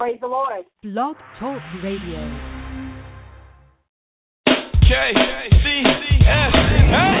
Praise the Lord. Blog Talk Radio. K-C-S. Hey!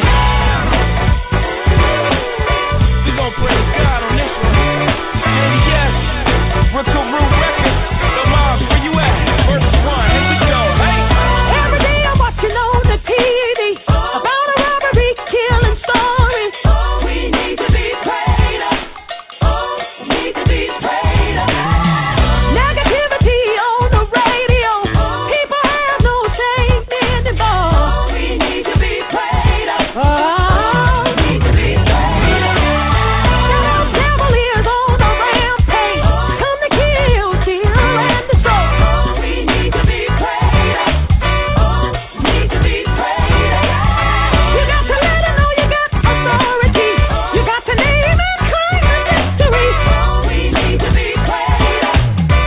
We gon' praise God on this one. And yes, Rickaroo Records. The moms, where you at? Verse 1, here we go. Hey! Every day I'm watching on the TV about a robbery, killing story. We need to be prayed up. We need to be prayed up. Negativity on the radio. People have no shame anymore. We need to be prayed up. We need to be prayed up. Now the devil is on a rampage. Come to kill, steal, and destroy. We need to be prayed up. We need to be prayed up. You got to let him know you got authority. You got to name and claim the victory. We need to be prayed up.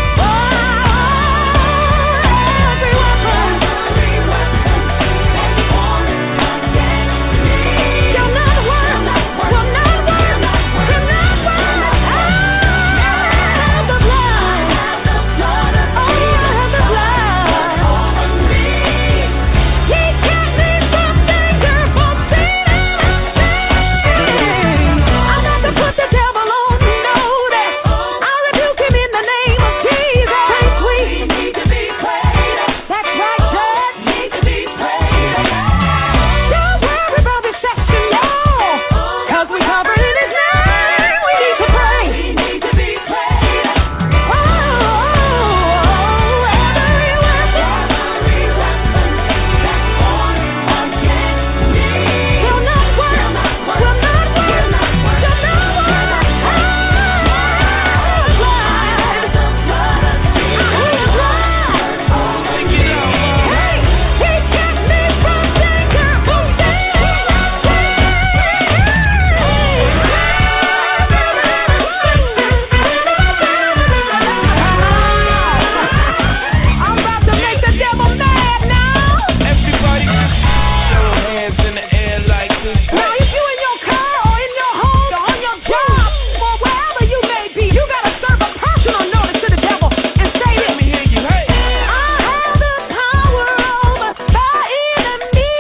Every weapon shall not work, will not work, will not work. The blood, the blood of Jesus. He kept me from danger, from sin and shame. I'm not to put the devil on notice. I rebuke him in the name of Jesus. We need to be prayed up. That's right, church. Need to be prayed up. Don't worry about recession, y'all. 'Cause we cover in his name. We need to pray. We need to be prayed up. Every weapon that's formed against me will not work, will not work, shall not work. The blood of Jesus. Take it out, mom. Hey, he kept me from danger, from sin and shame. I'm about to make the devil mad now. Everybody just show hands in the air like this. Now, if you in your car or in your home or on your job or wherever you may be, you gotta serve a personal notice to the devil and say Let this. me hear you. Hey! I have the power over the enemy.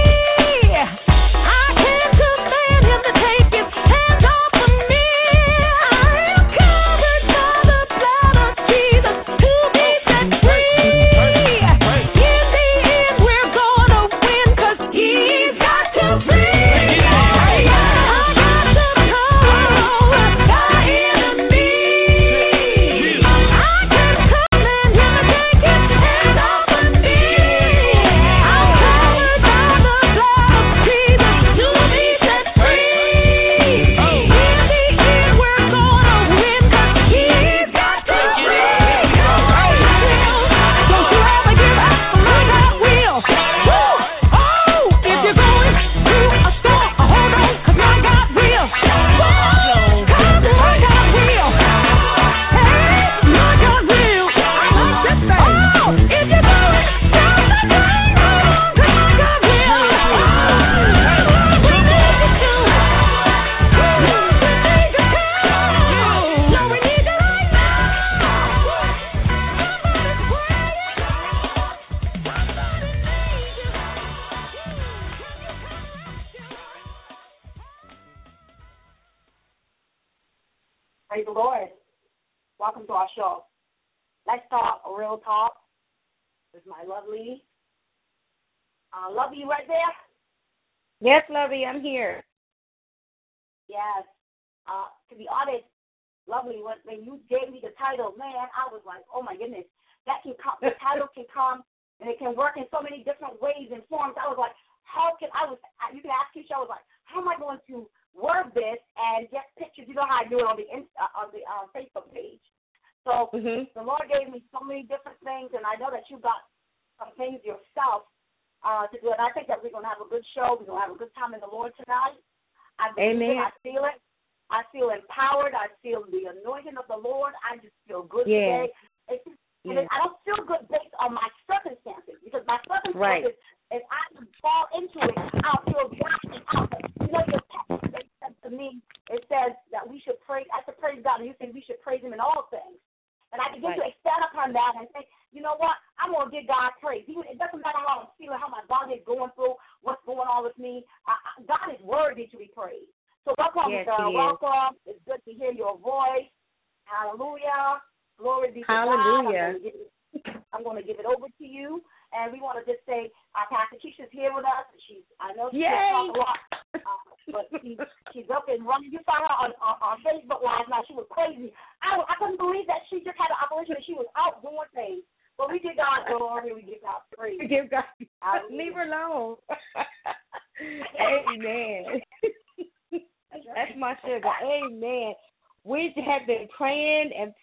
I can command him to take his hands off of me. I am covered by the blood of Jesus to be set free. In the end, we're gonna win 'cause he's got to free. I got the power over the enemy. I can command him to take his hands off of me. I'm covered by the blood of Jesus to be set free. In the end, we're gonna win 'cause he's got to free. Don't you ever give up, my God will. Woo! Oh, if you're going through a storm, hold on, 'cause my God will. Woo! 'Cause my God will. Hey, my God will. Oh, if you're going through the rain, hold on, 'cause my God will. We need you to. We need you to. No, we need you right now. Praise the Lord. Welcome to our show. Let's talk real talk. This is my lovely. Lovey, you right there? Yes, Lovey, I'm here. Yes. To be honest, lovely, when you gave me the title, man, I was like, oh my goodness, that can come. The title can come and it can work in so many different ways and forms. I was like, you can ask Keisha, I was like, how am I going to word this and get pictures? You know how I do it on the Facebook page. So the Lord gave me so many different things, and I know that you got some things yourself to do. And I think that we're going to have a good show. We're going to have a good time in the Lord tonight. I believe it. I feel it. I feel empowered. I feel the anointing of the Lord. I just feel good today. And I don't feel good based on my circumstances, because my circumstances, if I fall into it, I'll feel down and out. You know, your text said to me, it says that we should praise. I should praise God, and you say we should praise Him in all things. And I begin to stand up turn down and say, you know what, I'm going to give God praise. It doesn't matter how I'm feeling, how my body is going through, what's going on with me. God is worthy to be praised. So welcome, Yes, girl. Welcome. It's good to hear your voice. Hallelujah. Glory be to Hallelujah. God. I'm going to give it over to you. And we want to just say, Pastor Keisha's here with us. I know she talks a lot, but she's up and running. You saw her on Facebook last night. She was crazy. I couldn't believe that she just had an operation and she was out doing things. But we give God glory. We give God praise. We give God. Leave her alone. Amen. That's my sugar. Amen. We had been praying, and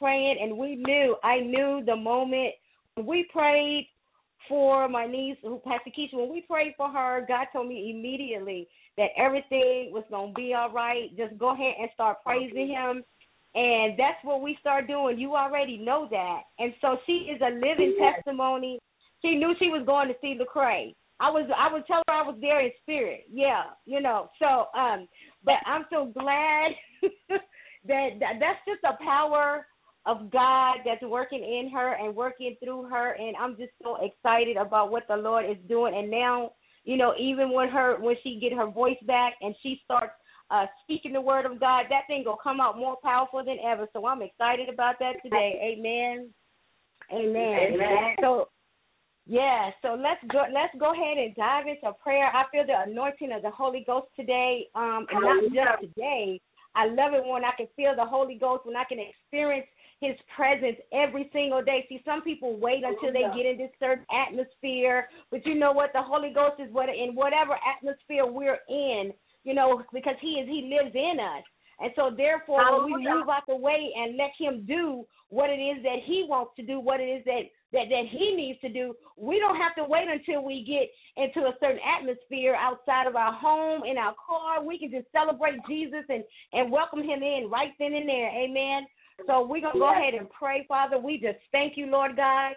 I knew the moment we prayed for my niece, Pastor Keisha, when we prayed for her, God told me immediately that everything was going to be all right. Just go ahead and start praising Him. And that's what we start doing. You already know that. And so she is a living testimony. She knew she was going to see Lecrae. I would tell her I was there in spirit. Yeah, you know. So, but I'm so glad that's just the power of God that's working in her and working through her, and I'm just so excited about what the Lord is doing. And now, you know, even when she get her voice back and she starts speaking the word of God, that thing will come out more powerful than ever. So I'm excited about that today. Amen. Amen. Amen. So yeah, so let's go ahead and dive into prayer. I feel the anointing of the Holy Ghost today, and not just today. I love it when I can feel the Holy Ghost, when I can experience His presence every single day. See, some people wait until they get in this certain atmosphere, but you know what? The Holy Ghost is in whatever atmosphere we're in, you know, because He lives in us. And so, therefore, when we move out the way and let Him do what it is that He wants to do, what it is that He needs to do, we don't have to wait until we get into a certain atmosphere outside of our home, in our car. We can just celebrate Jesus and welcome Him in right then and there. Amen. So we're going to go ahead and pray, Father. We just thank you, Lord God.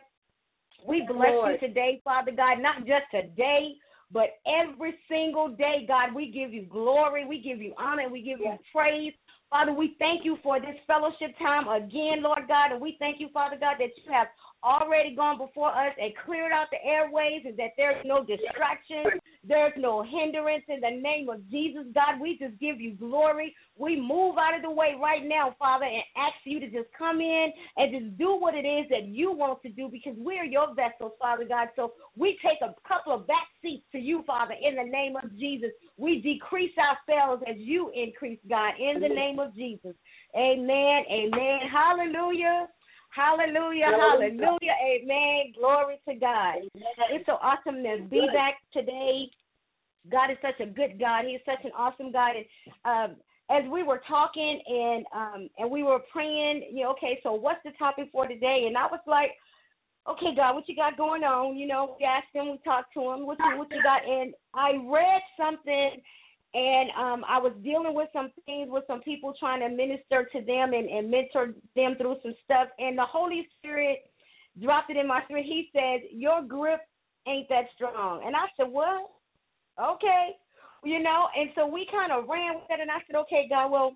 We bless you today, Father God, not just today, but every single day, God. We give you glory, we give you honor, and we give you praise. Father, we thank you for this fellowship time again, Lord God, and we thank you, Father God, that you have already gone before us and cleared out the airways, and that there's no distraction, there's no hindrance. In the name of Jesus, God, we just give you glory. We move out of the way right now, Father, and ask you to just come in and just do what it is that you want to do, because we're your vessels, Father God. So we take a couple of back seats to you, Father, in the name of Jesus. We decrease ourselves as you increase, God, in the name of Jesus. Amen, amen, hallelujah. Hallelujah, hallelujah, amen, glory to God. It's so awesome to be back today. God is such a good God. He is such an awesome God. And as we were talking and we were praying, you know, okay, so what's the topic for today? And I was like, okay, God, what you got going on? You know, we asked him, we talked to him, what you got? And I read something, and I was dealing with some things with some people, trying to minister to them and mentor them through some stuff. And the Holy Spirit dropped it in my spirit. He said, your grip ain't that strong. And I said, what? Okay. You know, and so we kind of ran with it. And I said, okay, God, well,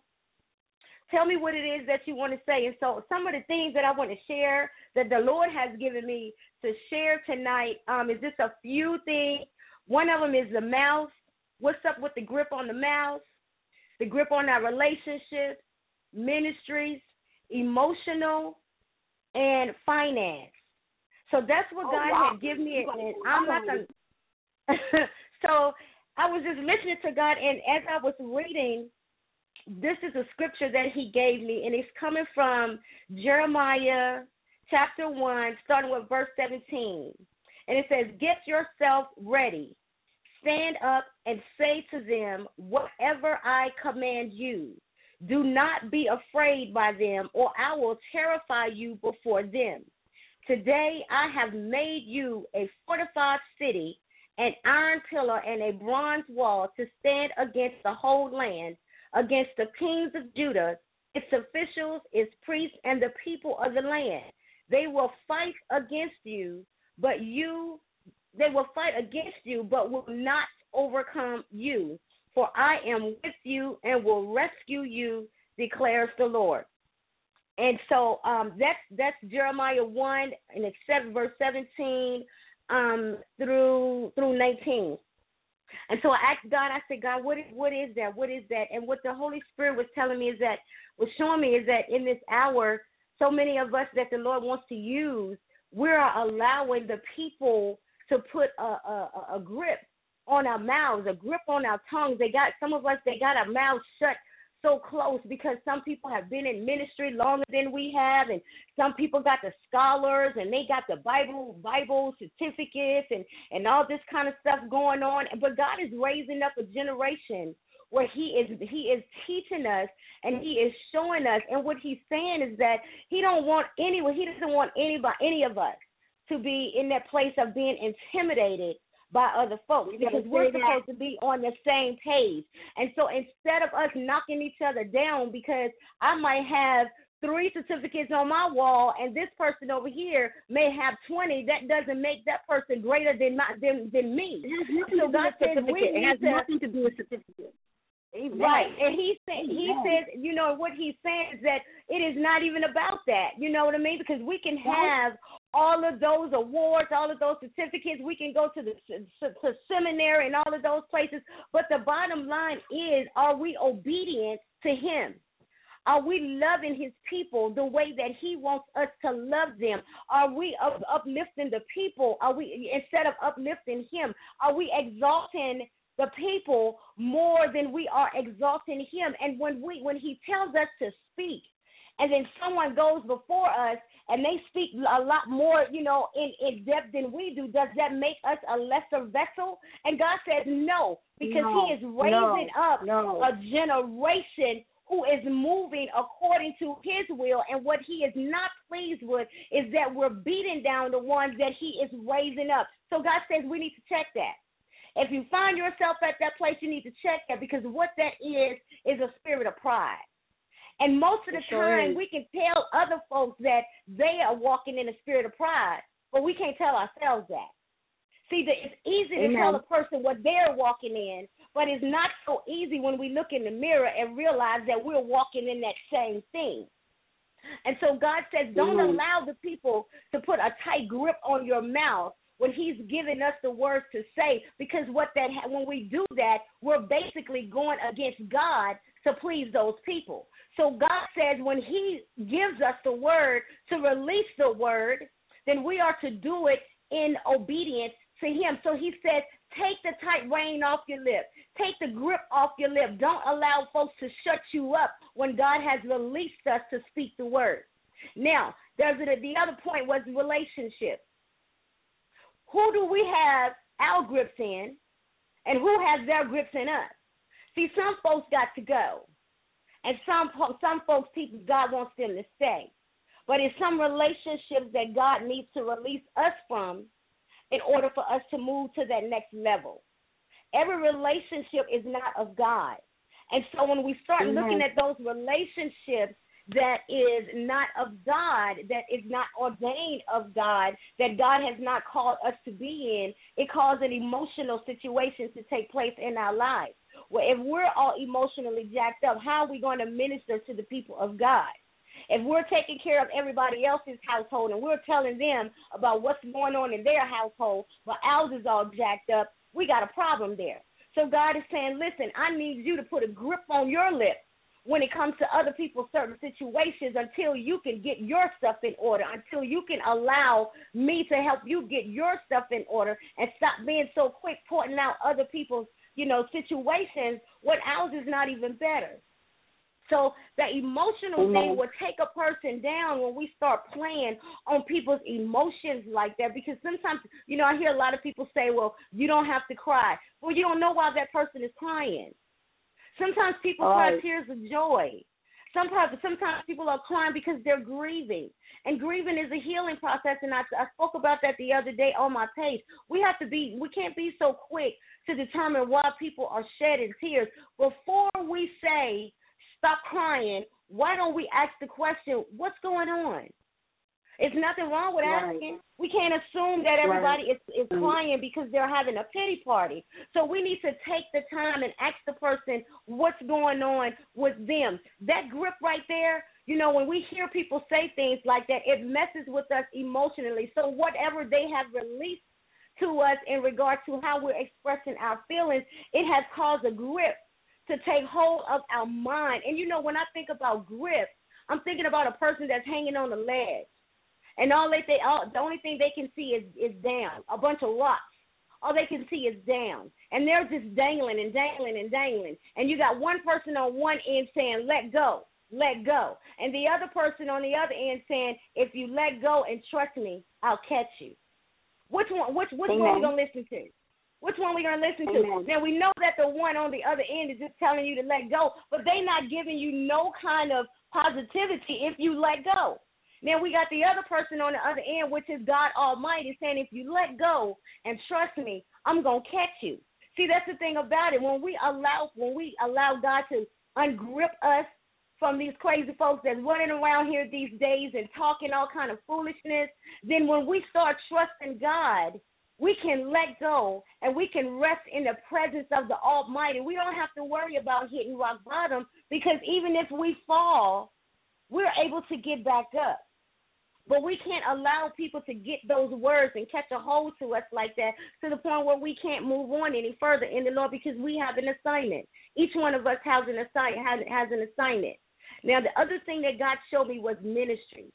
tell me what it is that you want to say. And so some of the things that I want to share that the Lord has given me to share tonight is just a few things. One of them is the mouth. What's up with the grip on the mouth, the grip on our relationships, ministries, emotional, and finance. So that's what God had given me. And I'm not going to. So I was just listening to God, and as I was reading, this is a scripture that he gave me, and it's coming from Jeremiah chapter 1, starting with verse 17. And it says, get yourself ready. Stand up and say to them whatever I command you. Do not be afraid by them, or I will terrify you before them. Today I have made you a fortified city, an iron pillar and a bronze wall to stand against the whole land, against the kings of Judah, its officials, its priests, and the people of the land. They will fight against you, but they will fight against you, but will not overcome you. For I am with you and will rescue you, declares the Lord. And so that's Jeremiah 1 and verse 17 through 19. And so I asked God, I said, God, what is that? What is that? And what the Holy Spirit was telling me was showing me is that in this hour, so many of us that the Lord wants to use, we're allowing the people to put a grip on our mouths, a grip on our tongues. Some of us got our mouths shut so close because some people have been in ministry longer than we have, and some people got the scholars and they got the Bible certificates and all this kind of stuff going on. But God is raising up a generation where He is teaching us and He is showing us. And what He's saying is that He doesn't want any of us to be in that place of being intimidated by other folks, because we're supposed to be on the same page. And so instead of us knocking each other down, because I might have 3 certificates on my wall and this person over here may have 20, that doesn't make that person greater than me. So God says it has nothing to do with certificate. Amen. Right. And he says, you know, what he's saying is that it is not even about that. You know what I mean? Because we can have all of those awards, all of those certificates. We can go to the seminary and all of those places. But the bottom line is, are we obedient to Him? Are we loving His people the way that He wants us to love them? Are we uplifting the people? Are we, instead of uplifting Him, are we exalting the people more than we are exalting Him? And when He tells us to speak, and then someone goes before us and they speak a lot more, you know, in depth than we do, does that make us a lesser vessel? And God says no, because He is raising up a generation who is moving according to His will. And what He is not pleased with is that we're beating down the ones that He is raising up. So God says we need to check that. If you find yourself at that place, you need to check that, because what that is a spirit of pride. And most of the time, we can tell other folks that they are walking in a spirit of pride, but we can't tell ourselves that. See, it's easy to tell a person what they're walking in, but it's not so easy when we look in the mirror and realize that we're walking in that same thing. And so God says, don't allow the people to put a tight grip on your mouth when He's giving us the words to say, because when we do that, we're basically going against God to please those people. So God says when He gives us the word to release the word, then we are to do it in obedience to Him. So He says, take the tight rein off your lip. Take the grip off your lip. Don't allow folks to shut you up when God has released us to speak the word. Now, the other point was relationships. Who do we have our grips in, and who has their grips in us? See, some folks got to go, and some folks, God wants them to stay. But it's some relationships that God needs to release us from in order for us to move to that next level. Every relationship is not of God. And so when we start looking at those relationships that is not of God, that is not ordained of God, that God has not called us to be in, it causes emotional situations to take place in our lives. Well, if we're all emotionally jacked up, how are we going to minister to the people of God? If we're taking care of everybody else's household and we're telling them about what's going on in their household, but ours is all jacked up, we got a problem there. So God is saying, listen, I need you to put a grip on your lips when it comes to other people's certain situations until you can get your stuff in order, until you can allow me to help you get your stuff in order, and stop being so quick pointing out other people's, situations when ours is not even better. So the emotional thing will take a person down when we start playing on people's emotions like that, because sometimes, I hear a lot of people say, well, you don't have to cry. Well, you don't know why that person is crying. Sometimes people cry tears of joy. Sometimes people are crying because they're grieving. And grieving is a healing process, and I spoke about that the other day on my page. We can't be so quick to determine why people are shedding tears. Before we say, stop crying, why don't we ask the question, what's going on? There's nothing wrong with asking. We can't assume that everybody is crying because they're having a pity party. So we need to take the time and ask the person what's going on with them. That grip right there, You know, when we hear people say things like that, it messes with us emotionally. So whatever they have released to us in regard to how we're expressing our feelings, it has caused a grip to take hold of our mind. And, you know, when I think about grip, I'm thinking about a person that's hanging on a ledge. And the only thing they can see is down, a bunch of rocks. All they can see is down. And they're just dangling and dangling and dangling. And you got one person on one end saying, let go, let go. And the other person on the other end saying, if you let go and trust me, I'll catch you. Which one we going to listen to? Which one we going to listen to? Now, we know that the one on the other end is just telling you to let go, but they're not giving you no kind of positivity if you let go. Now we got the other person on the other end, which is God Almighty, saying, if you let go and trust me, I'm going to catch you. See, that's the thing about it. When we allow God to ungrip us from these crazy folks that's running around here these days and talking all kind of foolishness, then when we start trusting God, we can let go and we can rest in the presence of the Almighty. We don't have to worry about hitting rock bottom, because even if we fall, we're able to get back up. But we can't allow people to get those words and catch a hold to us like that, to the point where we can't move on any further in the Lord, because we have an assignment. Each one of us has an assignment. Now, the other thing that God showed me was ministry.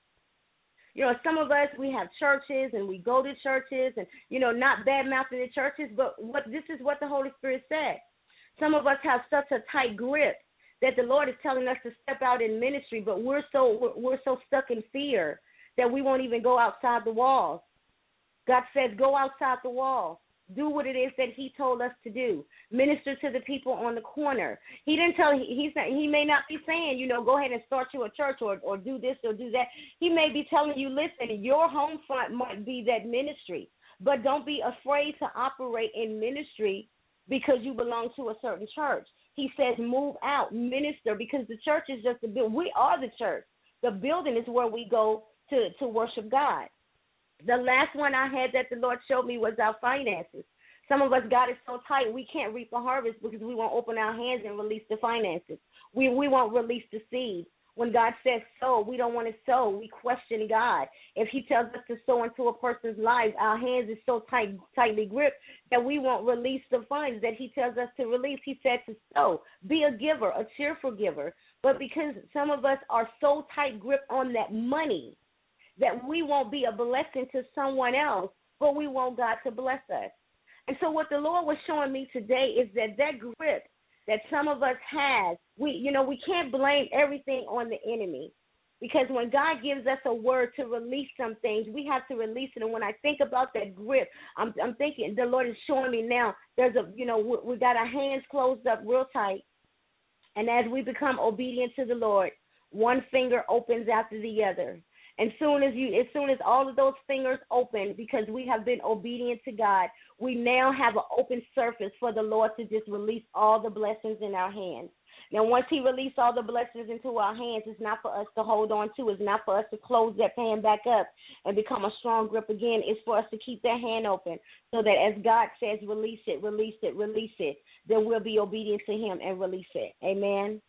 You know, some of us, we have churches and we go to churches and, you know, not bad-mouthing the churches, but this is what the Holy Spirit said. Some of us have such a tight grip that the Lord is telling us to step out in ministry, but we're so stuck in fear that we won't even go outside the walls. God says, go outside the walls. Do what it is that he told us to do. Minister to the people on the corner. He didn't tell, he may not be saying, you know, go ahead and start you a church or do this or do that. He may be telling you, listen, your home front might be that ministry, but don't be afraid to operate in ministry because you belong to a certain church. He says, move out, minister, because the church is just a building. We are the church. The building is where we go to worship God. The last one I had that the Lord showed me was our finances. Some of us got it so tight we can't reap the harvest because we won't open our hands and release the finances. We won't release the seed. When God says sow, we don't want to sow. We question God. If he tells us to sow into a person's life, our hands is so tightly gripped that we won't release the funds that he tells us to release. He said to sow. Be a giver, a cheerful giver. But because some of us are so tight gripped on that money that we won't be a blessing to someone else, but we want God to bless us. And so what the Lord was showing me today is that grip that some of us have, we can't blame everything on the enemy, because when God gives us a word to release some things, we have to release it. And when I think about that grip, I'm thinking the Lord is showing me now we got our hands closed up real tight, and as we become obedient to the Lord, one finger opens after the other. As soon as all of those fingers open, because we have been obedient to God, we now have an open surface for the Lord to just release all the blessings in our hands. Now, once he released all the blessings into our hands, it's not for us to hold on to. It's not for us to close that hand back up and become a strong grip again. It's for us to keep that hand open so that as God says, release it, release it, release it, then we'll be obedient to him and release it. Amen?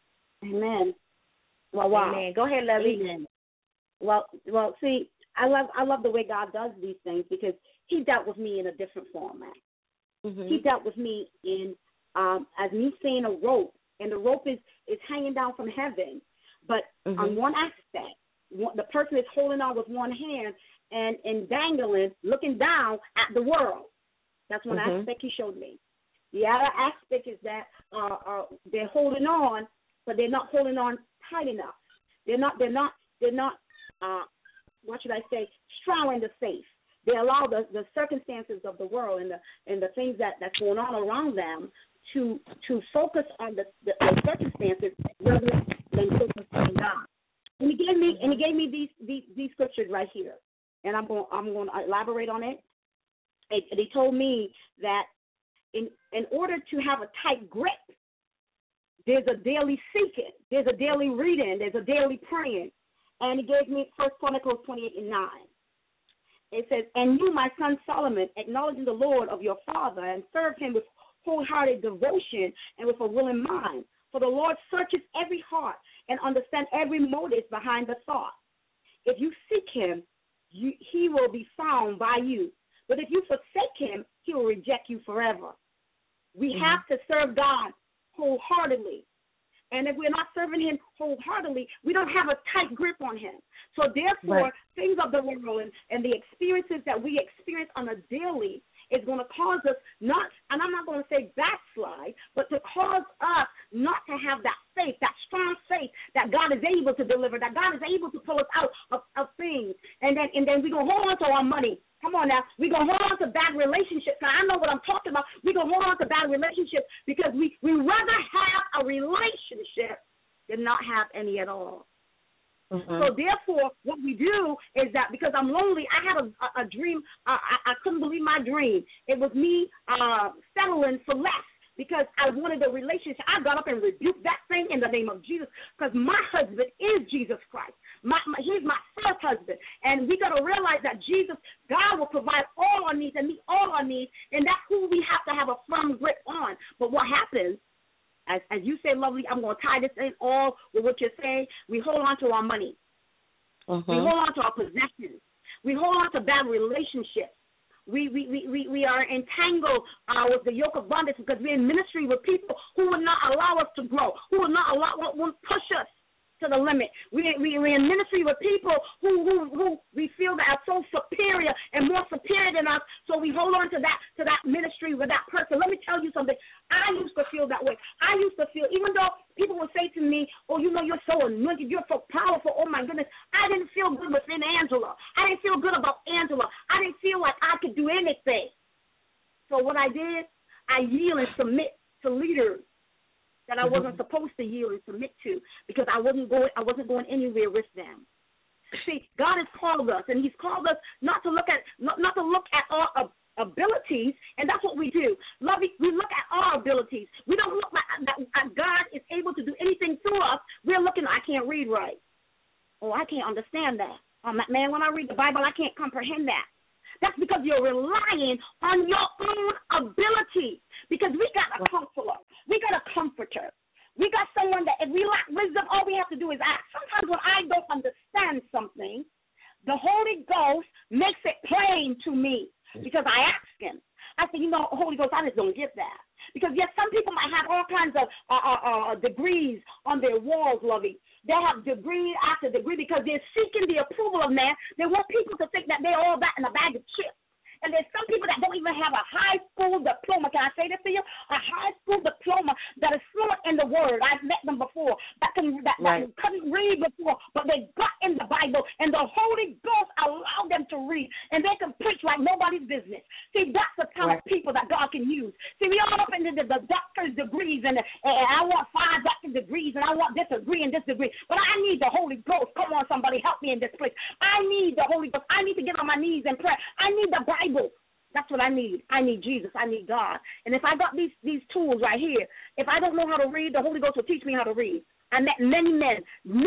Amen. Well, wow. Amen. Go ahead, Lovey. Amen. Well, see, I love the way God does these things, because he dealt with me in a different format. Mm-hmm. He dealt with me in as me seeing a rope, and the rope is hanging down from heaven, but on one aspect, the person is holding on with one hand and dangling, looking down at the world. That's one aspect he showed me. The other aspect is that they're holding on, but they're not holding on tight enough. They're not what should I say, strong the safe. They allow the circumstances of the world and the things that's going on around them to focus on the circumstances rather than focus on God. And he gave me these scriptures right here, and I'm going to elaborate on it. And he told me that in order to have a tight grip, there's a daily seeking, there's a daily reading, there's a daily praying. And he gave me 1 Chronicles 28:9. It says, and you, my son Solomon, acknowledging the Lord of your father and serve him with wholehearted devotion and with a willing mind, For the Lord searches every heart and understands every motive behind the thought. If you seek him, he will be found by you. But if you forsake him, he will reject you forever. We have to serve God wholeheartedly. And if we're not serving him wholeheartedly, we don't have a tight grip on him. So therefore, things of the world and the experiences that we experience on a daily is going to cause us not, and I'm not going to say backslide, but to cause us not to have that faith, that strong faith that God is able to deliver, that God is able to pull us out of things. And then we're going to hold on to our money. Come on now. We're going to hold on to bad relationships. Now, I know what I'm talking about. We're going to hold on to bad relationships because we rather have a relationship than not have any at all. So therefore, what we do is that because I'm lonely, I had a dream. I couldn't believe my dream. It was me settling for less because I wanted a relationship. I got up and rebuked that thing in the name of Jesus because my husband is Jesus Christ. He's my first husband. And we got to realize that Jesus, God will provide all our needs and meet all our needs, and that's who we have to have a firm grip on. But what happens, as you say, lovely, I'm going to tie this in all with what you're saying. We hold on to our money. We hold on to our possessions. We hold on to bad relationships. We are entangled with the yoke of bondage because we're in ministry with people who will not allow us to grow, who will push us to the limit. We're in ministry with people who we feel that are so superior and more superior than us, so we hold on to that ministry with that person. Let me tell you something. I used to feel that way. I used to feel, even though people would say to me, oh, you know, you're so anointed, you're so powerful, oh my goodness, I didn't feel good within Angela. I didn't feel good about Angela. I didn't feel like I could do anything. So what I did, I yield and submit to leaders that I wasn't supposed to yield and submit to because I wasn't going anywhere with them. See, God has called us, and He's called us not to look at our abilities, and that's what we do. Lovey, we look at our abilities. We don't look at God is able to do anything through us. We're looking, I can't read right. Oh, I can't understand that. Man, when I read the Bible, I can't comprehend that. That's because you're relying on your own ability. Because we got a counselor. We got a comforter. We got someone that if we lack wisdom, all we have to do is ask. Sometimes when I don't understand something, the Holy Ghost makes it plain to me because I ask him. I say, you know, Holy Ghost, I just don't get that. Because, yes, some people might have all kinds of degrees on their walls, Lovey. They have degree after degree because they're seeking the approval of man. They want people to think that they're all that in a bag of chips. And there's some people that don't even have a high school diploma. Can I say this to you? A high school diploma that is fluent in the Word. I've met them before that couldn't read before, but they got in the Bible, and the Holy Ghost allowed them to read, and they can preach like nobody's business. See, that's the kind of people that God can use. See, we all up into the doctor's degrees, and I want 5 doctor's degrees, and I want this degree and this degree, but I need the Holy Ghost. Come on, somebody, help me in this place. I need the Holy Ghost. I need to get on my knees and pray. I need the Bible. That's what I need. I need Jesus. I need God. And if I got these tools right here, if I don't know how to read, the Holy Ghost will teach me how to read. I met many men,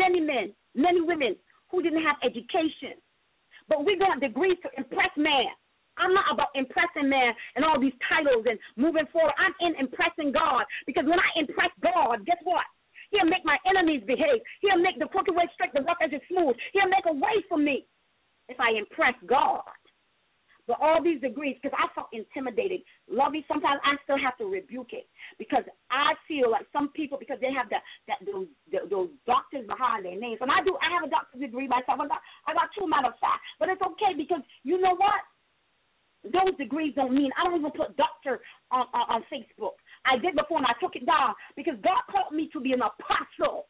many women who didn't have education, but we got degrees to impress man. I'm not about impressing man and all these titles and moving forward. I'm in impressing God, because when I impress God, guess what? He'll make my enemies behave. He'll make the crooked way straight, the rough edges smooth. He'll make a way for me if I impress God. But all these degrees, because I felt intimidated. Lovey, sometimes I still have to rebuke it because I feel like some people, because they have those doctors behind their names. And I have a doctor's degree myself. I got 2, matter of fact. But it's okay because you know what? Those degrees don't mean, I don't even put doctor on Facebook. I did before and I took it down because God called me to be an apostle.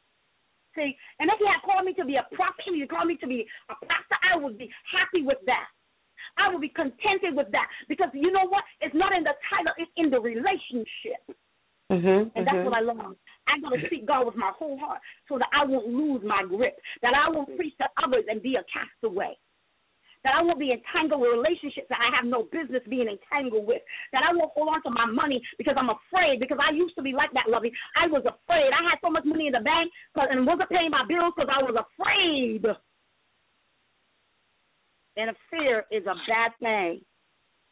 See, and if he had called me to be a prophet, he had called me to be a pastor, I would be happy with that. I will be contented with that because you know what? It's not in the title, it's in the relationship. And that's what I love. I'm going to seek God with my whole heart so that I won't lose my grip, that I won't preach to others and be a castaway, that I won't be entangled with relationships that I have no business being entangled with, that I won't hold on to my money because I'm afraid, because I used to be like that, Lovey. I was afraid. I had so much money in the bank and wasn't paying my bills because I was afraid. And fear is a bad thing.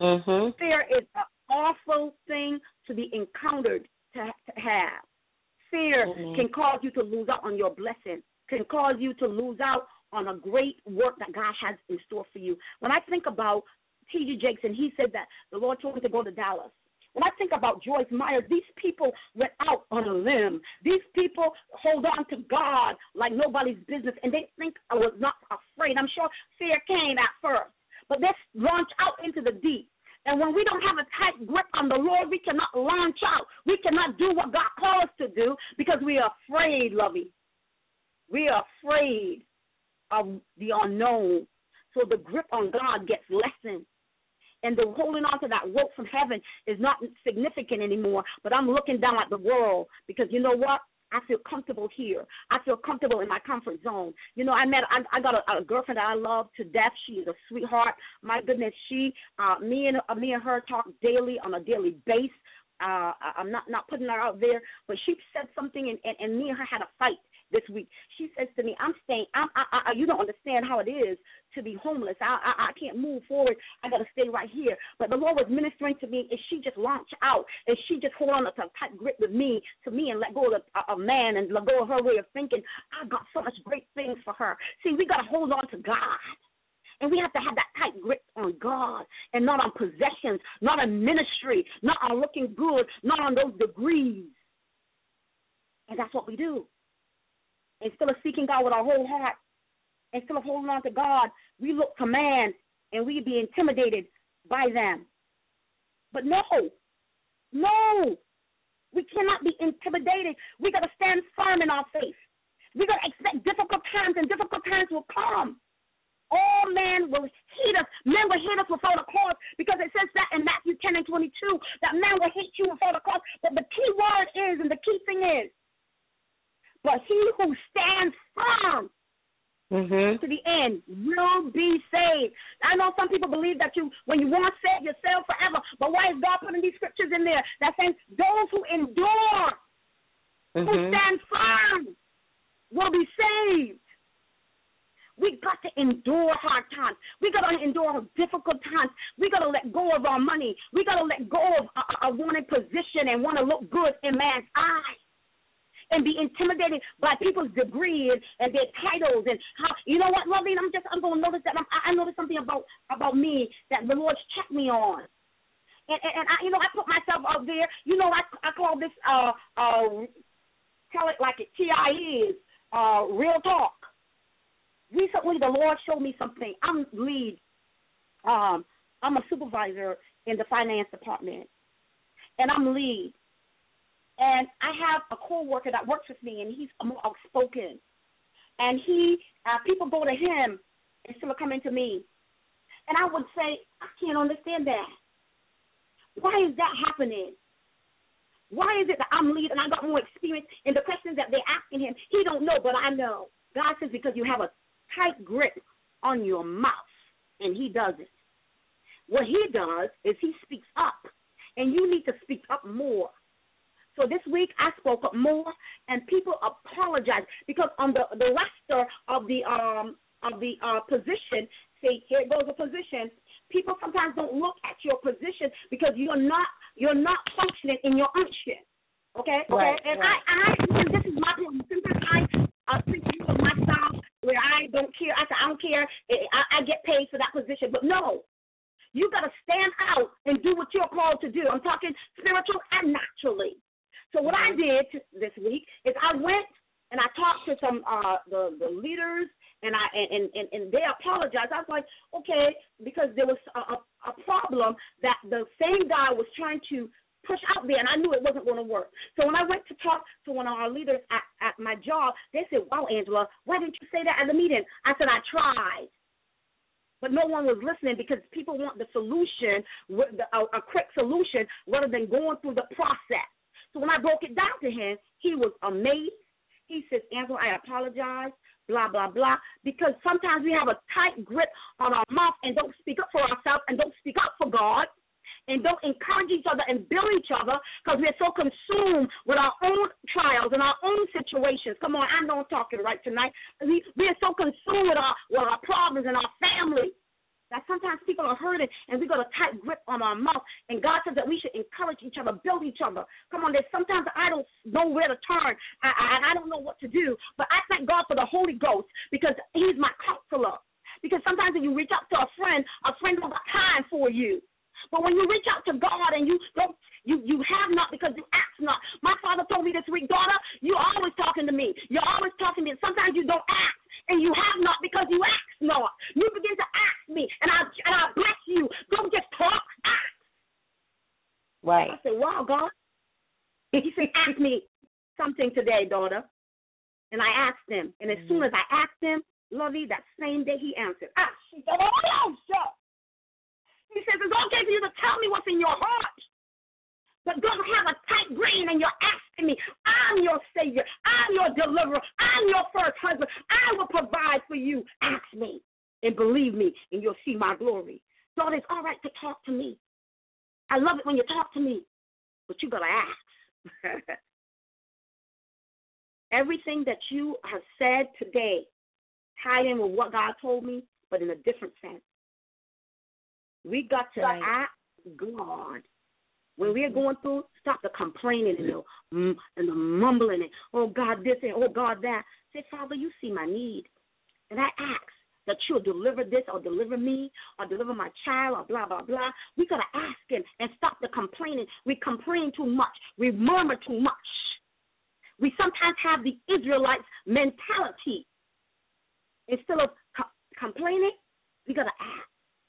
Fear is an awful thing to be encountered to have. Fear can cause you to lose out on your blessing, can cause you to lose out on a great work that God has in store for you. When I think about T.D. Jakes, and he said that the Lord told him to go to Dallas. When I think about Joyce Meyer, these people went out on a limb. These people hold on to God like nobody's business, and they think I was not afraid. I'm sure fear came at first, but let's launch out into the deep. And when we don't have a tight grip on the Lord, we cannot launch out. We cannot do what God calls us to do because we are afraid, Lovey. We are afraid of the unknown. So the grip on God gets lessened. And the holding on to that rope from heaven is not significant anymore, but I'm looking down at the world because you know what? I feel comfortable here. I feel comfortable in my comfort zone. You know, I got a girlfriend that I love to death. She is a sweetheart. My goodness, me and her talk daily on a daily basis. I'm not putting her out there, but she said something, and me and her had a fight this week. She says to me, you don't understand how it is to be homeless. I can't move forward. I got to stay right here. But the Lord was ministering to me, and she just launched out, and she just hold on to a tight grip with me, and let go of a man and let go of her way of thinking. I got so much great things for her. See, we got to hold on to God. And we have to have that tight grip on God and not on possessions, not on ministry, not on looking good, not on those degrees. And that's what we do. Instead of seeking God with our whole heart, instead of holding on to God, we look to man and we be intimidated by them. But no, we cannot be intimidated. We got to stand firm in our faith. We got to expect difficult times, and difficult times will come. All men will hate us. Men will hate us without a cause, because it says that in Matthew 10 and 22, that men will hate you without a cause. But the key word is, and the key thing is, but he who stands firm to the end will be saved. I know some people believe that when you want saved, you're saved forever. But why is God putting these scriptures in there that says those who endure, who stand firm, will be saved? We got to endure hard times. We got to endure difficult times. We got to let go of our money. We got to let go of a wanting position and want to look good in man's eyes and be intimidated by people's degrees and their titles and how. You know what, Lovey? I'm going to notice that I noticed something about me that the Lord's checked me on. And I put myself out there. I call this tell it like it TIE is, real talk. Recently, the Lord showed me something. I'm lead. I'm a supervisor in the finance department, and I'm lead. And I have a co-worker that works with me, and he's more outspoken. And people go to him instead of coming to me. And I would say, I can't understand that. Why is that happening? Why is it that I'm lead and I got more experience in the questions that they're asking him? He don't know, but I know. God says because you have a tight grip on your mouth, and he does it. What he does is he speaks up, and you need to speak up more. So this week I spoke up more, and people apologize because on the roster of the position, see, here it goes, a position. People sometimes don't look at your position because you're not functioning in your unction. Okay, right, and right. I this is my problem. Sometimes I think of myself where I don't care. I say I don't care. I get paid for that position, but no. You got to stand out and do what you're called to do. I'm talking spiritual and naturally. So what I did this week is I went and I talked to some the leaders, and they apologized. I was like, okay, because there was a problem that the same guy was trying to push out there, and I knew it wasn't going to work. So when I went to talk to one of our leaders at my job, they said, wow, Angela, why didn't you say that at the meeting? I said, I tried. But no one was listening because people want the solution, a quick solution, rather than going through the process. So when I broke it down to him, he was amazed. He says, Angela, I apologize, blah, blah, blah, because sometimes we have a tight grip on our mouth and don't speak up for ourselves and don't speak up for God and don't encourage each other and build each other because we're so consumed with our own trials and our own situations. Come on, I know I'm talking right tonight. We are so consumed with our problems and our family that sometimes people are hurting, and we got a tight grip on our mouth. And God says that we should encourage each other, build each other. Come on, there's sometimes I don't know where to turn. I don't know what to do. But I thank God for the Holy Ghost because he's my counselor. Because sometimes when you reach out to a friend don't have time for you. But when you reach out to God and you have not because you ask not. My father told me this week, daughter, you're always talking to me. You're always talking to me. Sometimes you don't ask, and you have not because you ask not. You begin to ask me, and I bless you. Don't just talk, ask. Right. I said, wow, God. He said, ask me something today, daughter. And I asked him, and as soon as I asked him, Lovey, that same day he answered. She said, oh, sure. He says, it's okay for you to tell me what's in your heart. But don't have a tight brain and you're asking me. I'm your Savior. I'm your deliverer. I'm your first husband. I will provide for you. Ask me and believe me, and you'll see my glory. So it's all right to talk to me. I love it when you talk to me, but you got to ask. Everything that you have said today tied in with what God told me, but in a different sense. We got to ask God. When we are going through, stop the complaining and the mumbling and, oh, God, this and, oh, God, that. Say, Father, you see my need. And I ask that you'll deliver this or deliver me or deliver my child or blah, blah, blah. We got to ask him and stop the complaining. We complain too much. We murmur too much. We sometimes have the Israelites' mentality. Instead of complaining, we got to ask.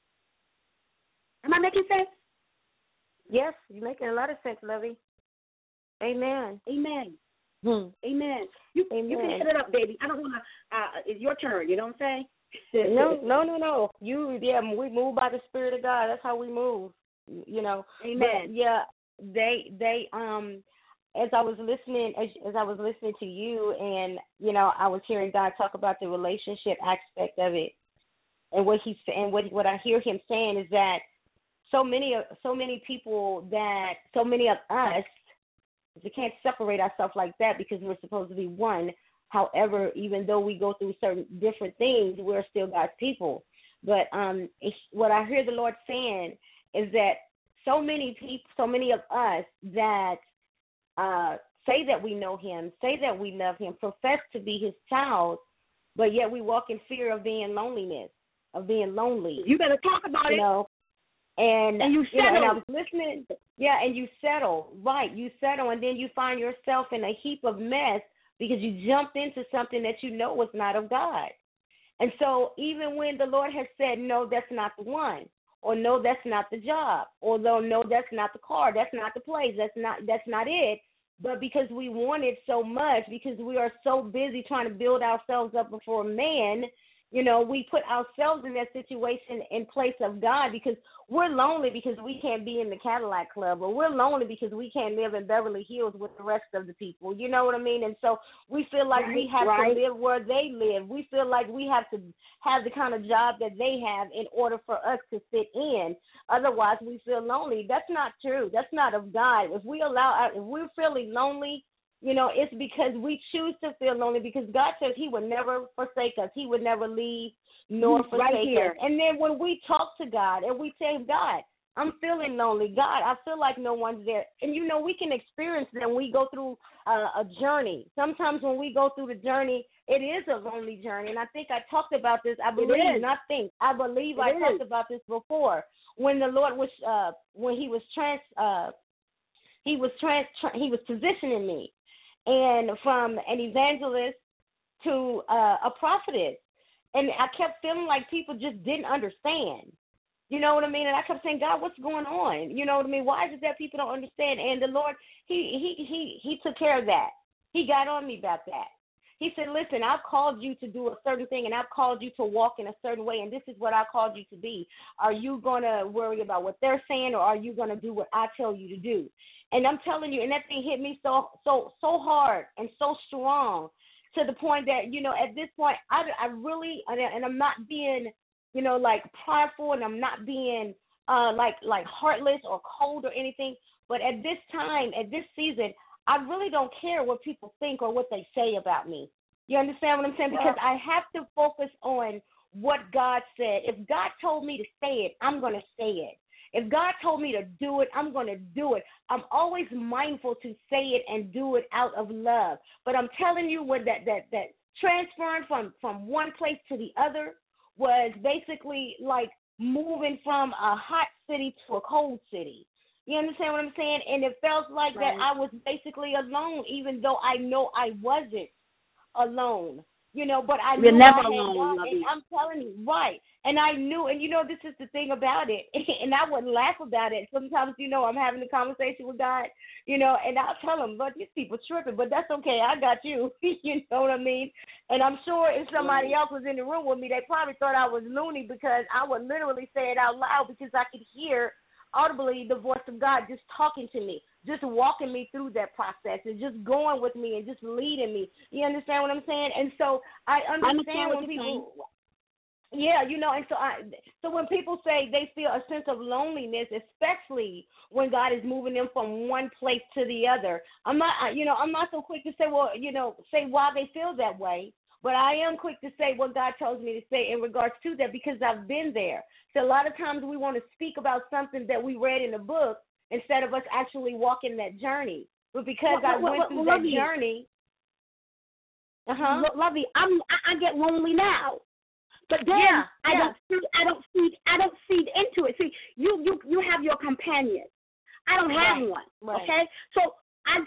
Am I making sense? Yes, you're making a lot of sense, Lovey. Amen. Amen. Amen. You can hit it up, baby. I don't want to. It's your turn. You know what I'm saying? No. We move by the Spirit of God. That's how we move. You know. Amen. But, they as I was listening, as I was listening to you, and I was hearing God talk about the relationship aspect of it, and what I hear him saying is that so many people so many of us, we can't separate ourselves like that because we're supposed to be one. However, even though we go through certain different things, we're still God's people. But what I hear the Lord saying is that so many people, so many of us that say that we know him, say that we love him, profess to be his child, but yet we walk in fear of being lonely. You better talk about it. And you settle. And I was listening. Yeah, and you settle. Right, you settle, and then you find yourself in a heap of mess because you jumped into something that you know was not of God. And so even when the Lord has said, no, that's not the one, or no, that's not the job, or no, that's not the car, that's not the place, that's not it, but because we want it so much, because we are so busy trying to build ourselves up before man, we put ourselves in that situation in place of God because we're lonely because we can't be in the Cadillac Club, or we're lonely because we can't live in Beverly Hills with the rest of the people. You know what I mean? And so we feel like we have to live where they live. We feel like we have to have the kind of job that they have in order for us to fit in. Otherwise, we feel lonely. That's not true. That's not of God. If we're feeling lonely, it's because we choose to feel lonely because God says he would never forsake us. He would never leave nor forsake us. And then when we talk to God and we say, God, I'm feeling lonely. God, I feel like no one's there. And, we can experience that when we go through a journey. Sometimes when we go through the journey, it is a lonely journey. And I think I talked about this. I believe I talked about this before. When the Lord was, when he was positioning me. And from an evangelist to a prophetess. And I kept feeling like people just didn't understand. You know what I mean? And I kept saying, God, what's going on? You know what I mean? Why is it that people don't understand? And the Lord, he took care of that. He got on me about that. He said, listen, I've called you to do a certain thing, and I've called you to walk in a certain way, and this is what I called you to be. Are you going to worry about what they're saying, or are you going to do what I tell you to do? And I'm telling you, and that thing hit me so hard and so strong to the point that, at this point, I really, and I'm not being, like prideful, and I'm not being like heartless or cold or anything. But at this time, at this season, I really don't care what people think or what they say about me. You understand what I'm saying? Because I have to focus on what God said. If God told me to say it, I'm going to say it. If God told me to do it, I'm going to do it. I'm always mindful to say it and do it out of love. But I'm telling you, what that transferring from one place to the other was basically like moving from a hot city to a cold city. You understand what I'm saying? And it felt like that I was basically alone, even though I know I wasn't alone. But I knew You're never I had alone, God, and I'm telling you, right. And I knew, and this is the thing about it, and I wouldn't laugh about it. Sometimes, I'm having a conversation with God, and I'll tell him, but these people tripping, but that's okay. I got you. You know what I mean? And I'm sure if somebody else was in the room with me, they probably thought I was loony, because I would literally say it out loud, because I could hear audibly the voice of God just talking to me, just walking me through that process, and just going with me and just leading me. You understand what I'm saying? And so I understand when people, so when people say they feel a sense of loneliness, especially when God is moving them from one place to the other, I'm not so quick to say, say why they feel that way. But I am quick to say what God tells me to say in regards to that, because I've been there. So a lot of times we want to speak about something that we read in a book instead of us actually walking that journey. But because I went through that journey, Lovey, I get lonely now, but then I don't feed into it. See, you have your companion. I don't have one. Right. Okay, so I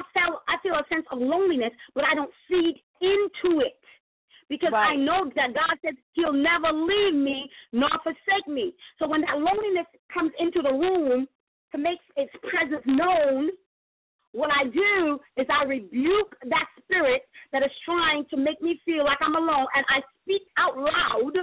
feel a sense of loneliness, but I don't feed into it. Because I know that God says he'll never leave me nor forsake me. So when that loneliness comes into the room to make its presence known, what I do is I rebuke that spirit that is trying to make me feel like I'm alone, and I speak out loud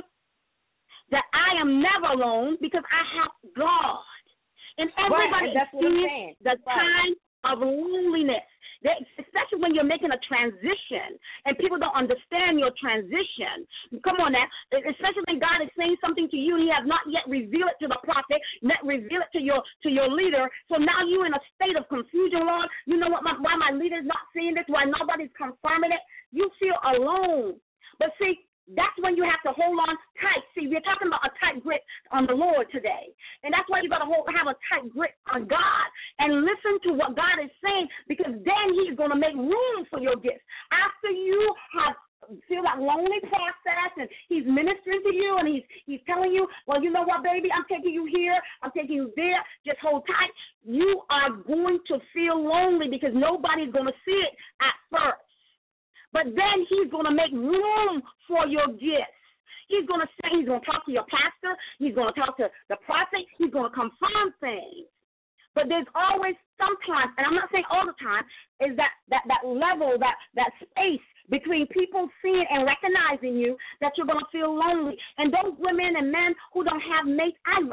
that I am never alone because I have God. And everybody sees the time of loneliness. Especially when you're making a transition and people don't understand your transition. Come on now. Especially when God is saying something to you and he has not yet revealed it to the prophet, not revealed it to your leader. So now you're in a state of confusion, Lord. You know what? Why my leader's not seeing this? Why nobody's confirming it? You feel alone. But see, that's when you have to hold on tight. See, we're talking about a tight grip on the Lord today. And that's why you got to have a tight grip on God and listen to what God is saying, because then he's going to make room for your gifts. After you feel that lonely process and he's ministering to you and he's telling you, well, you know what, baby, I'm taking you here, I'm taking you there, just hold tight. You are going to feel lonely because nobody's going to see it at first. But then he's going to make room for your gifts. He's going to talk to your pastor. He's going to talk to the prophet. He's going to confirm things. But there's always sometimes, and I'm not saying all the time, is that level, that space between people seeing and recognizing you that you're going to feel lonely. And those women and men who don't have mates, I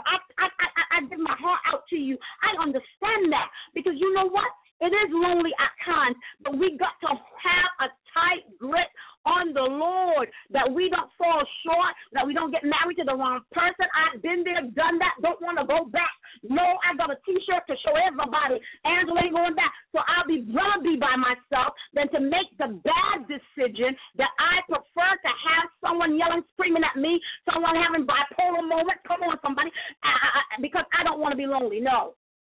give my heart out to you. I understand that, because you know what? It is lonely at times, but we got to have a tight grip on the Lord, that we don't fall short, that we don't get married to the wrong person. I've been there, done that, don't want to go back. No, I got a T-shirt to show everybody. Angela ain't going back. So I'll rather be by myself than to make the bad decision that I prefer to have someone yelling, screaming at me, someone having bipolar moments. Come on, somebody, because I don't want to be lonely. No.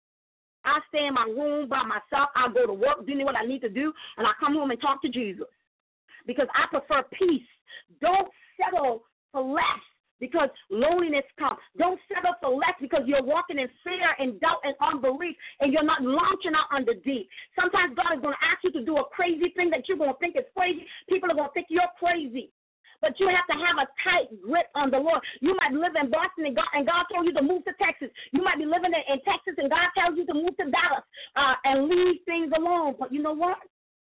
I stay in my room by myself. I go to work, do what I need to do, and I come home and talk to Jesus, because I prefer peace. Don't settle for less because loneliness comes. Don't settle for less because you're walking in fear and doubt and unbelief, and you're not launching out on the deep. Sometimes God is going to ask you to do a crazy thing that you're going to think is crazy. People are going to think you're crazy. But you have to have a tight grip on the Lord. You might live in Boston and God told you to move to Texas. You might be living in Texas and God tells you to move to Dallas and leave things alone. But you know what?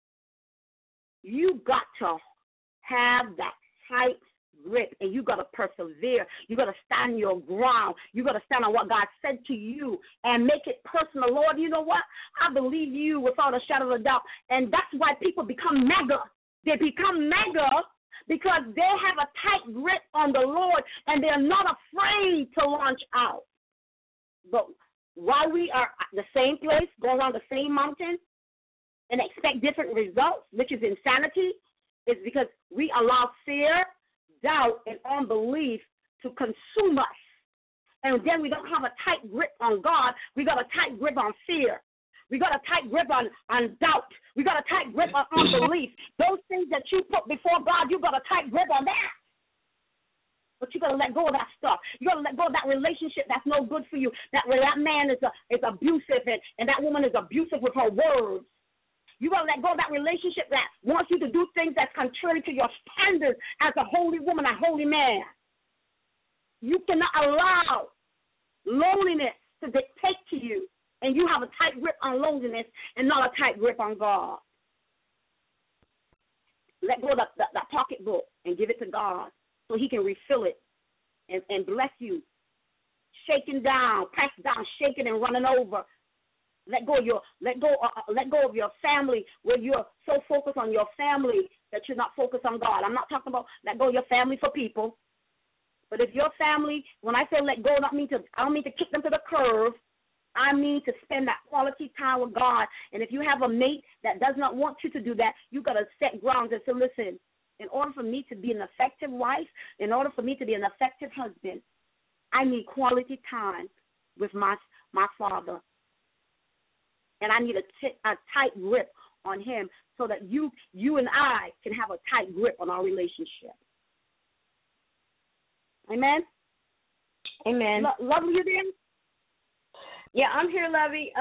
You got to have that tight grip, and you got to persevere. You got to stand your ground. You got to stand on what God said to you and make it personal. Lord, you know what? I believe you without a shadow of a doubt. And that's why people become mega. They become mega because they have a tight grip on the Lord and they're not afraid to launch out. But while we are at the same place, go around the same mountain, and expect different results, which is insanity, is because we allow fear, doubt and unbelief to consume us. And then we don't have a tight grip on God. We got a tight grip on fear. We got a tight grip on doubt. We got a tight grip on unbelief. Those things that you put before God, you got a tight grip on that. But you got to let go of that stuff. You got to let go of that relationship that's no good for you. That man is abusive and that woman is abusive with her words. You got to let go of that relationship that wants you to do things that's contrary to your standards as a holy woman, a holy man. You cannot allow loneliness to dictate to you, and you have a tight grip on loneliness and not a tight grip on God. Let go of that pocketbook and give it to God so He can refill it and bless you. Shaking down, pressed down, shaking and running over. Let go of your family where you're so focused on your family that you're not focused on God. I'm not talking about let go of your family for people. But if your family, when I say let go, I don't mean to kick them to the curb. I mean to spend that quality time with God. And if you have a mate that does not want you to do that, you got to set grounds and say, listen, in order for me to be an effective wife, in order for me to be an effective husband, I need quality time with my father. And I need a tight grip on him so that you and I can have a tight grip on our relationship. Amen? Amen. Lovely, you there? Yeah, I'm here, Lovey.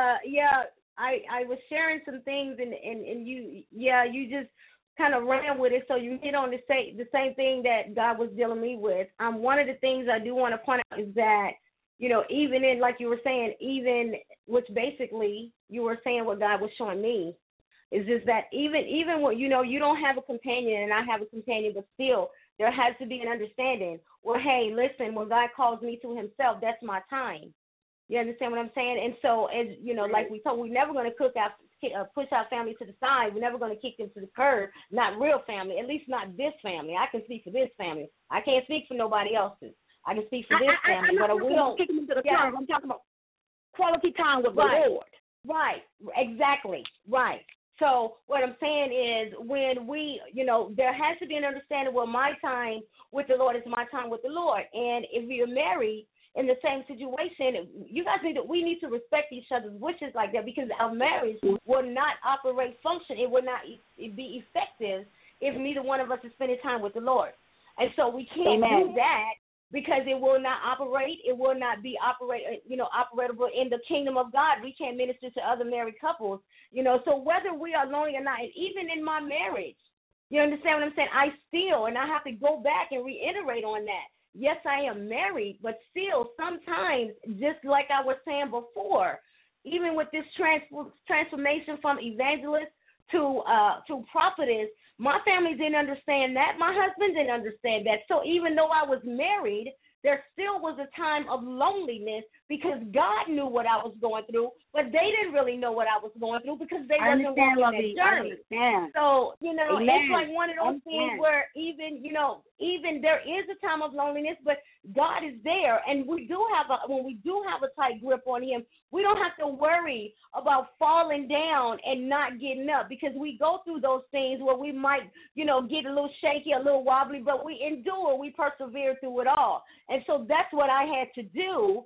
I was sharing some things, and you just kind of ran with it, so you hit on the same thing that God was dealing me with. One of the things I do want to point out is that, even in, like you were saying, which basically you were saying what God was showing me, is just that even when, you don't have a companion and I have a companion, but still there has to be an understanding. Well, hey, listen, when God calls me to himself, that's my time. You understand what I'm saying? And so, as like we told, we're never going to push our family to the side. We're never going to kick them to the curb. Not real family, at least not this family. I can speak for this family. I can't speak for nobody else's. I can speak for this family. But we don't kick them to the curb. I'm talking about quality time with the Lord. Right, exactly, right. So what I'm saying is when we, there has to be an understanding, well, my time with the Lord is my time with the Lord. And if you're married in the same situation, we need to respect each other's wishes like that, because our marriage will not function. It will not be effective if neither one of us is spending time with the Lord. And so we can't do that, because it will not operate. It will not be operatable in the kingdom of God. We can't minister to other married couples, So whether we are lonely or not, and even in my marriage, you understand what I'm saying? I have to go back and reiterate on that. Yes, I am married, but still sometimes, just like I was saying before, even with this transformation from evangelist to prophetess, my family didn't understand that. My husband didn't understand that. So even though I was married, there still was a time of loneliness, because God knew what I was going through, but they didn't really know what I was going through, because they wasn't walking that journey. So, it's like one of those things where even there is a time of loneliness, but God is there, and when we do have a tight grip on him, we don't have to worry about falling down and not getting up, because we go through those things where we might, get a little shaky, a little wobbly, but we endure, we persevere through it all. And so that's what I had to do.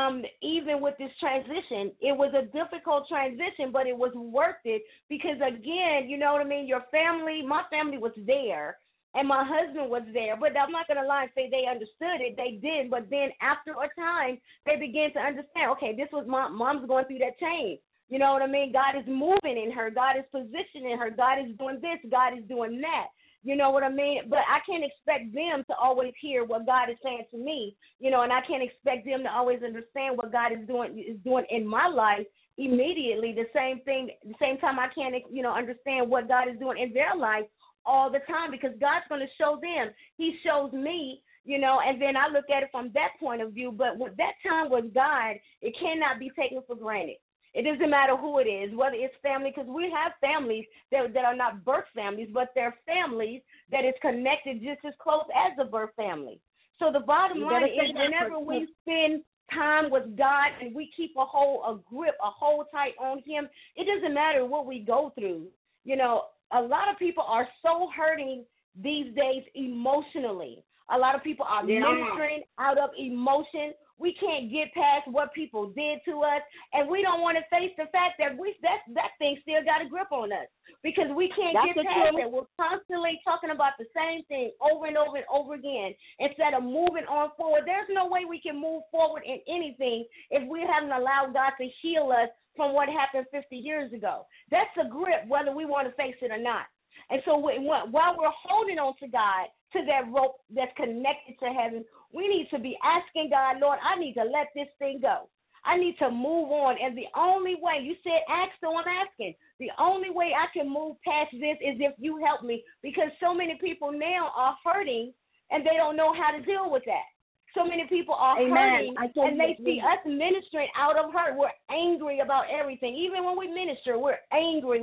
Even with this transition, it was a difficult transition, but it was worth it, because again, you know what I mean? My family was there, and my husband was there, but I'm not going to lie and say they understood it. They did, but then after a time, they began to understand, okay, this was mom's going through that change. You know what I mean? God is moving in her. God is positioning her. God is doing this. God is doing that. You know what I mean? But I can't expect them to always hear what God is saying to me, and I can't expect them to always understand what God is doing in my life immediately. The same time I can't, understand what God is doing in their life all the time, because God's going to show them. He shows me, and then I look at it from that point of view. But with that time with God, it cannot be taken for granted. It doesn't matter who it is, whether it's family, because we have families that are not birth families, but they're families that is connected just as close as the birth family. So the bottom line is, whenever we spend time with God and we keep a hold tight on him, it doesn't matter what we go through. A lot of people are so hurting these days emotionally. A lot of people are ministering out of emotion. We can't get past what people did to us, and we don't want to face the fact that that thing still got a grip on us because we can't get past it. We're constantly talking about the same thing over and over and over again instead of moving on forward. There's no way we can move forward in anything if we haven't allowed God to heal us from what happened 50 years ago. That's a grip whether we want to face it or not. And so while we're holding on to God, to that rope that's connected to heaven, we need to be asking God, Lord, I need to let this thing go. I need to move on. And the only way, you said ask, so I'm asking. The only way I can move past this is if you help me, because so many people now are hurting and they don't know how to deal with that. So many people are hurting, and they see us ministering out of hurt. We're angry about everything. Even when we minister, we're angry.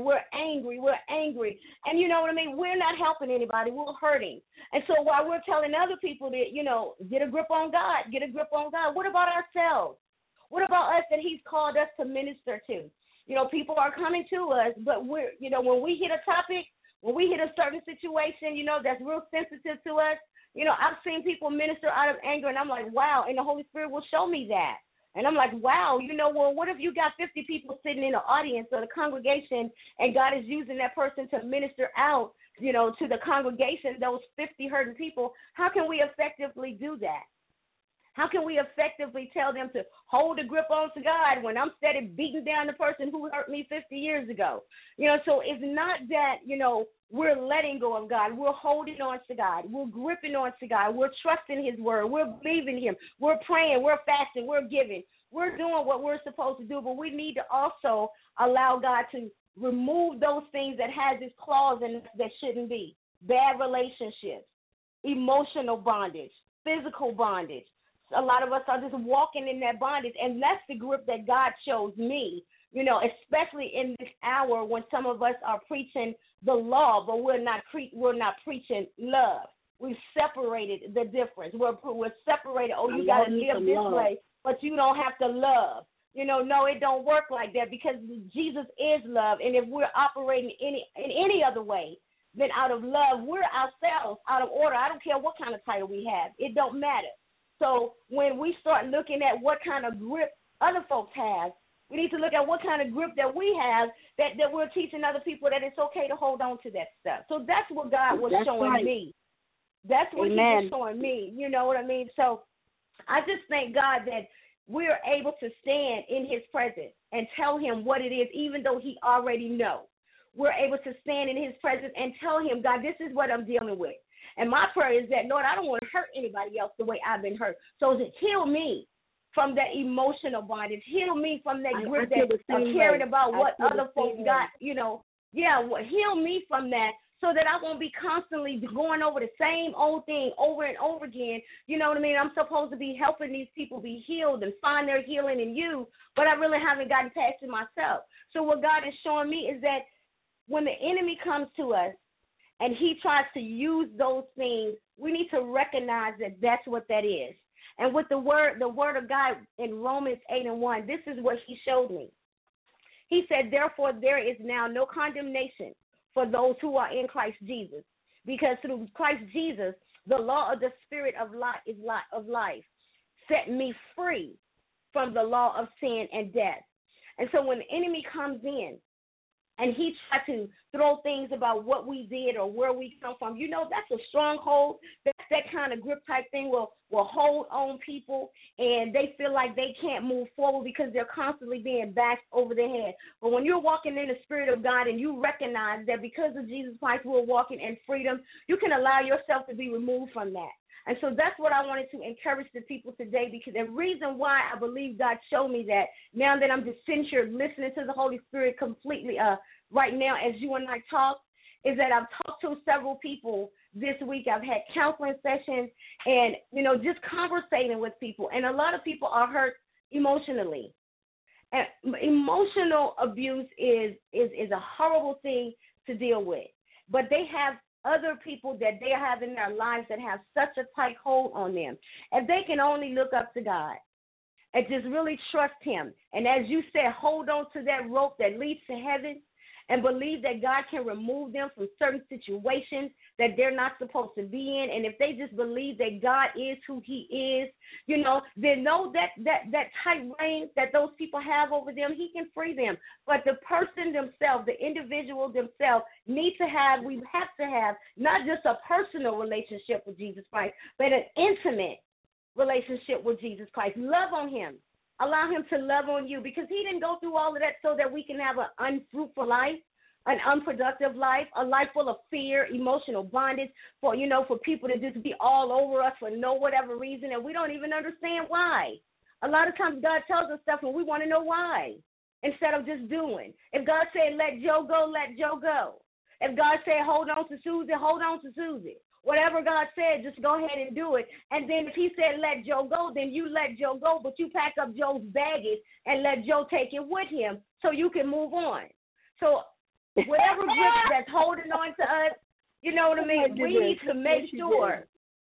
And you know what I mean? We're not helping anybody. We're hurting. And so while we're telling other people that, get a grip on God, what about ourselves? What about us that he's called us to minister to? People are coming to us, but we're, when we hit a topic, when we hit a certain situation, that's real sensitive to us, I've seen people minister out of anger, and I'm like, wow, and the Holy Spirit will show me that. And I'm like, wow, well, what if you got 50 people sitting in the audience or the congregation, and God is using that person to minister out, to the congregation, those 50 hurting people? How can we effectively do that? How can we effectively tell them to hold a grip on to God when I'm steady beating down the person who hurt me 50 years ago? So it's not that, we're letting go of God. We're holding on to God. We're gripping on to God. We're trusting his word. We're believing him. We're praying. We're fasting. We're giving. We're doing what we're supposed to do, but we need to also allow God to remove those things that has his claws in us that shouldn't be. Bad relationships, emotional bondage, physical bondage. A lot of us are just walking in that bondage, and that's the grip that God shows me, especially in this hour when some of us are preaching the law, but we're not preaching love. We've separated the difference. We're separated. Oh, you got to live this way, but you don't have to love. No, it don't work like that because Jesus is love, and if we're operating in any other way than out of love, we're ourselves out of order. I don't care what kind of title we have. It don't matter. So when we start looking at what kind of grip other folks have, we need to look at what kind of grip that we have that we're teaching other people that it's okay to hold on to that stuff. So that's what God was showing me. That's what he was showing me. You know what I mean? So I just thank God that we're able to stand in his presence and tell him what it is, even though he already knows. We're able to stand in his presence and tell him, God, this is what I'm dealing with. And my prayer is that, Lord, I don't want to hurt anybody else the way I've been hurt. So heal me from that emotional bondage. Heal me from that grip that I'm caring about what other folks got, heal me from that so that I won't be constantly going over the same old thing over and over again. You know what I mean? I'm supposed to be helping these people be healed and find their healing in you, but I really haven't gotten past it myself. So what God is showing me is that when the enemy comes to us, and he tries to use those things, we need to recognize that that's what that is. And with the word of God in Romans 8:1, this is what he showed me. He said, therefore, there is now no condemnation for those who are in Christ Jesus, because through Christ Jesus, the law of the Spirit of life set me free from the law of sin and death. And so when the enemy comes in, and he tried to throw things about what we did or where we come from, that's a stronghold. That's that kind of grip type thing will hold on people, and they feel like they can't move forward because they're constantly being bashed over their head. But when you're walking in the Spirit of God and you recognize that because of Jesus Christ we're walking in freedom, you can allow yourself to be removed from that. And so that's what I wanted to encourage the people today, because the reason why I believe God showed me that, now that I'm just sitting here listening to the Holy Spirit completely right now as you and I talk, is that I've talked to several people this week. I've had counseling sessions and, just conversating with people. And a lot of people are hurt emotionally. And emotional abuse is a horrible thing to deal with. But they have other people that they have in their lives that have such a tight hold on them. If they can only look up to God and just really trust him, and as you said, hold on to that rope that leads to heaven, and believe that God can remove them from certain situations that they're not supposed to be in. And if they just believe that God is who he is, then know that tight reign that those people have over them, he can free them. But the person themselves, the individual themselves, we have to have not just a personal relationship with Jesus Christ, but an intimate relationship with Jesus Christ. Love on him. Allow him to love on you, because he didn't go through all of that so that we can have an unfruitful life, an unproductive life, a life full of fear, emotional bondage, for people to just be all over us for no whatever reason, and we don't even understand why. A lot of times God tells us stuff and we want to know why instead of just doing. If God said let Joe go, let Joe go. If God said hold on to Susie, hold on to Susie. Whatever God said, just go ahead and do it. And then if he said let Joe go, then you let Joe go, but you pack up Joe's baggage and let Joe take it with him so you can move on. So whatever grip that's holding on to us, you know what I mean, we need to make sure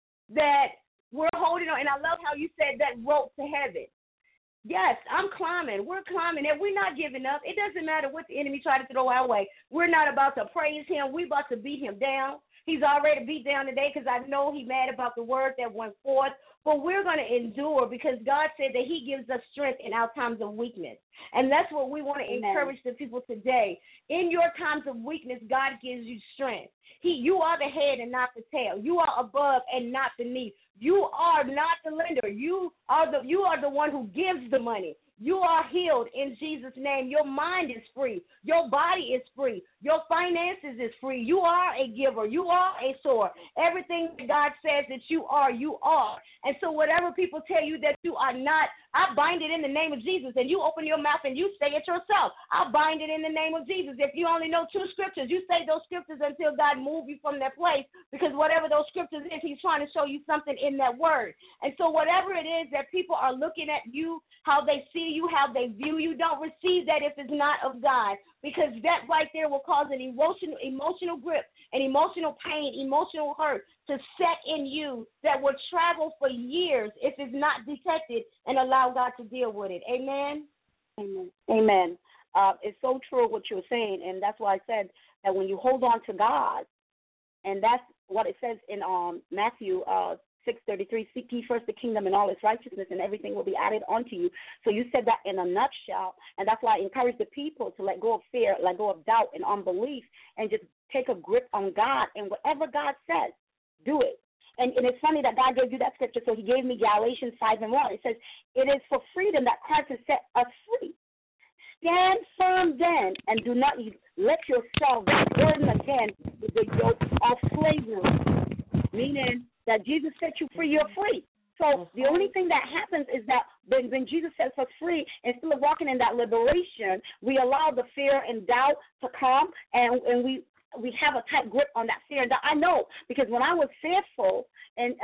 that we're holding on. And I love how you said that rope to heaven. Yes, I'm climbing. We're climbing, and we're not giving up. It doesn't matter what the enemy tried to throw our way. We're not about to praise him. We're about to beat him down. He's already beat down today because I know he's mad about the word that went forth. But we're going to endure because God said that he gives us strength in our times of weakness. And that's what we want to encourage the people today. In your times of weakness, God gives you strength. You are the head and not the tail. You are above and not beneath. You are not the lender. You are the one who gives the money. You are healed in Jesus' name. Your mind is free. Your body is free. Your finances is free. You are a giver. You are a sower. Everything that God says that you are, you are. And so whatever people tell you that you are not, I bind it in the name of Jesus. And you open your mouth and you say it yourself. I bind it in the name of Jesus. If you only know 2 scriptures, you say those scriptures until God moves you from that place, because whatever those scriptures is, he's trying to show you something in that word. And so whatever it is that people are looking at you, how they see you, how they view you, don't receive that if it's not of God, because that right there will cause an emotional grip, an emotional pain, emotional hurt to set in you that will travel for years if it's not detected, and allow God to deal with it. Amen? Amen. Amen. It's so true what you're saying, and that's why I said that when you hold on to God, and that's what it says in Matthew 6:33, seek ye first the kingdom and all its righteousness, and everything will be added unto you. So you said that in a nutshell, and that's why I encourage the people to let go of fear, let go of doubt and unbelief, and just take a grip on God, and whatever God says, do it. And it's funny that God gave you that scripture, so he gave me Galatians 5:1. It says, it is for freedom that Christ has set us free. Stand firm then, and do not let yourself be burdened again with the yoke of slavery, meaning that Jesus set you free, you're free. So the only thing that happens is that when Jesus sets us free, instead of walking in that liberation, we allow the fear and doubt to come, and we have a tight grip on that fear and doubt. I know, because when I was fearful, and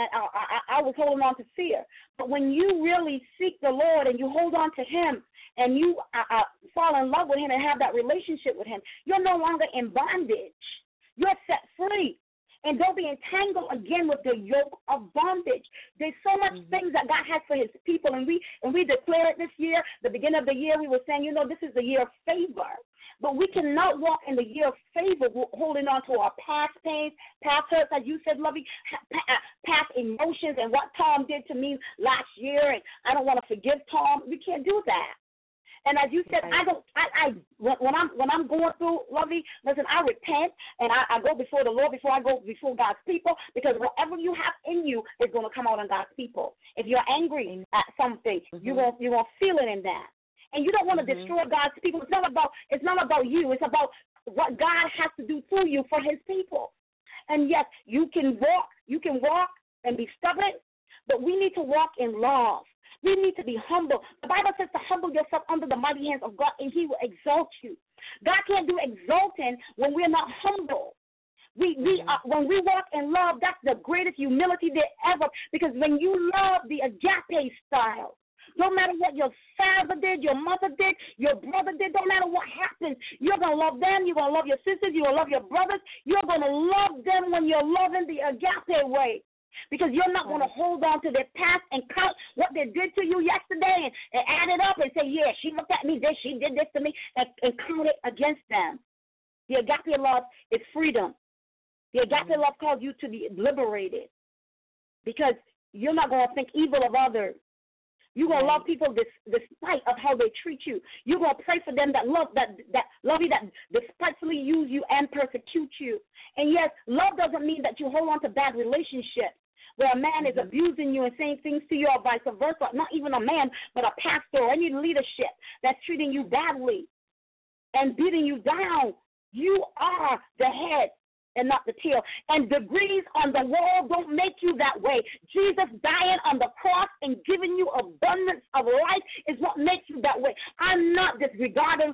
I was holding on to fear. But when you really seek the Lord and you hold on to him, and you fall in love with him and have that relationship with him, you're no longer in bondage. You're set free. And don't be entangled again with the yoke of bondage. There's so much things that God has for his people, and we declared this year, the beginning of the year, we were saying, this is the year of favor. But we cannot walk in the year of favor holding on to our past pains, past hurts, as you said, Lovey, past emotions, and what Tom did to me last year, and I don't want to forgive Tom. We can't do that. And as you said, when I'm going through, Lovey, listen, I repent and I go before the Lord before I go before God's people, because whatever you have in you is going to come out on God's people. If you're angry at something, you're going to feel it in that. And you don't want to destroy God's people. It's not about you. It's about what God has to do through you for his people. And yes, you can walk and be stubborn, but we need to walk in love. We need to be humble. The Bible says to humble yourself under the mighty hands of God, and he will exalt you. God can't do exalting when we're not humble. When we walk in love, that's the greatest humility there ever, because when you love the agape style, no matter what your father did, your mother did, your brother did, don't matter what happens, you're going to love them, you're going to love your sisters, you're going to love your brothers, you're going to love them when you're loving the agape way. Because you're not going to hold on to their past and count what they did to you yesterday and add it up and say, yeah, she looked at me, she did this to me, and count it against them. The agape love is freedom. The agape love calls you to be liberated because you're not going to think evil of others. You're going to love people despite of how they treat you. You're going to pray for them that love you, that despitefully use you and persecute you. And yes, love doesn't mean that you hold on to bad relationships where a man is abusing you and saying things to you or vice versa. Not even a man, but a pastor or any leadership that's treating you badly and beating you down. You are the head and not the tail. And degrees on the wall don't make you that way. Jesus dying on the cross and giving you abundance of life is what makes you that way. I'm not disregarding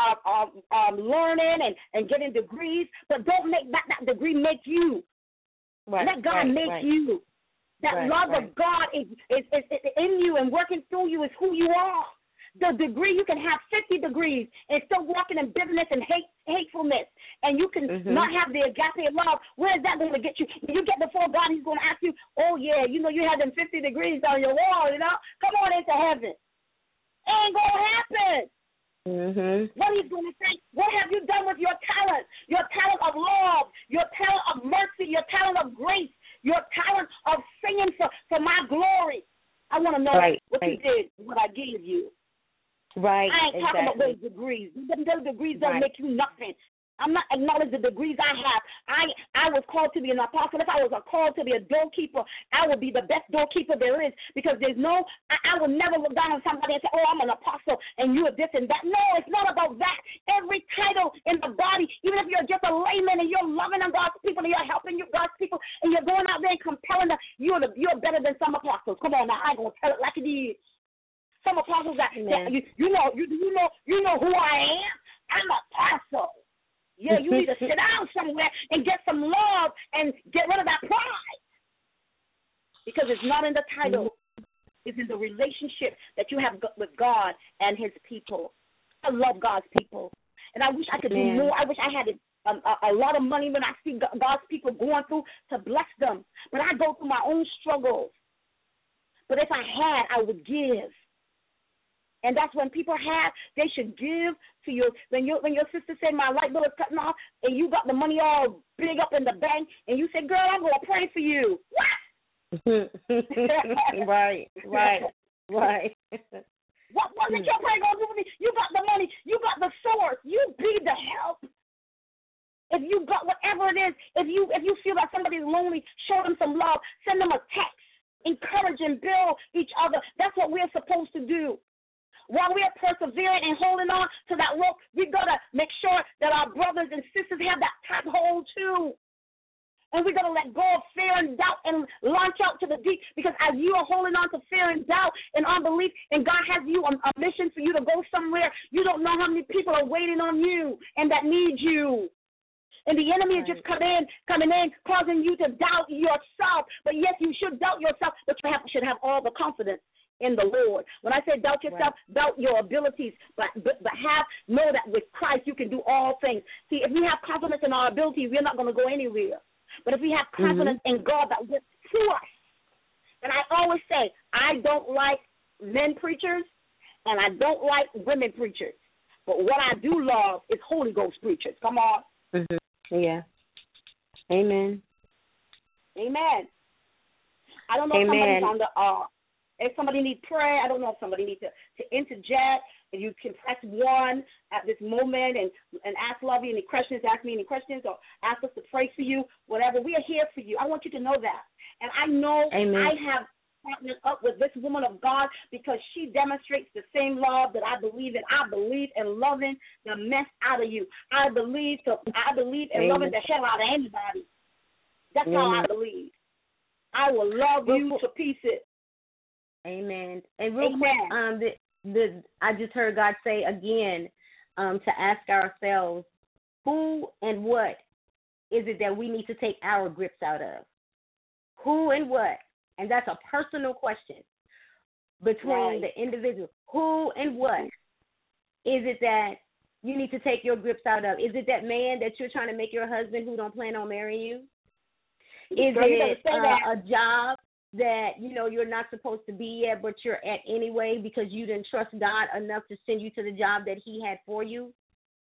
learning and getting degrees, but don't make that degree make you. Let God make you. That love of God is in you and working through you is who you are. The degree, you can have 50 degrees and still walking in bitterness and hatefulness, and you can not have the agape love. Where is that going to get you? When you get before God, He's going to ask you, oh, yeah, you know, you had them 50 degrees on your wall, you know? Come on into heaven. Ain't going to happen. What He's going to say, what have you done with your talent of love, your talent of mercy, your talent of grace, your talent of singing for my glory? I want to know what you did, what I gave you. I ain't talking about those degrees. Those degrees don't make you nothing. I'm not acknowledging the degrees I have. I was called to be an apostle. If I was called to be a doorkeeper, I would be the best doorkeeper there is, because there's no, I would never look down on somebody and say, oh, I'm an apostle and you're this and that. No, it's not about that. Every title in the body, even if you're just a layman and you're loving on God's people and you're helping God's people and you're going out there and compelling them, you're better than some apostles. Come on now, I ain't going to tell it like it is. Some apostles that you know who I am. I'm an apostle. Yeah, you need to sit down somewhere and get some love and get rid of that pride, because it's not in the title; it's in the relationship that you have with God and His people. I love God's people, and I wish I could do more. I wish I had a lot of money when I see God's people going through to bless them. But I go through my own struggles. But if I had, I would give. And that's when people have, they should give to you. When your sister said my light bill is cutting off and you got the money all big up in the bank and you said, girl, I'm going to pray for you. What? Right. What is your prayer going to do for me? You got the money. You got the source. You be the help. If you got whatever it is, if you feel that somebody's lonely, show them some love. Send them a text. Encourage and build each other. That's what we're supposed to do. While we are persevering and holding on to that rope, we got to make sure that our brothers and sisters have that tight hold too. And we're going to let go of fear and doubt and launch out to the deep, because as you are holding on to fear and doubt and unbelief, and God has you a mission for you to go somewhere, you don't know how many people are waiting on you and that need you. And the enemy is just coming in, causing you to doubt yourself. But yes, you should doubt yourself, but you should have all the confidence in the Lord. When I say doubt yourself, doubt your abilities, but know that with Christ you can do all things. See, if we have confidence in our ability, we're not going to go anywhere. But if we have confidence in God that works through us, and I always say, I don't like men preachers and I don't like women preachers, but what I do love is Holy Ghost preachers. Come on. Yeah. Amen. I don't know if somebody's on the if somebody needs prayer, I don't know if somebody needs to interject. If you can press 1 at this moment and ask Lovey any questions, ask me any questions, or ask us to pray for you, whatever. We are here for you. I want you to know that. And I know I have partnered up with this woman of God because she demonstrates the same love that I believe in. I believe in loving the mess out of you. I believe in loving the hell out of anybody. That's how I believe. I will love you to pieces. Amen. And real quick, I just heard God say again to ask ourselves, who and what is it that we need to take our grips out of? Who and what? And that's a personal question between the individual. Who and what is it that you need to take your grips out of? Is it that man that you're trying to make your husband who don't plan on marrying you? Is it a job that, you're not supposed to be at, but you're at anyway because you didn't trust God enough to send you to the job that He had for you?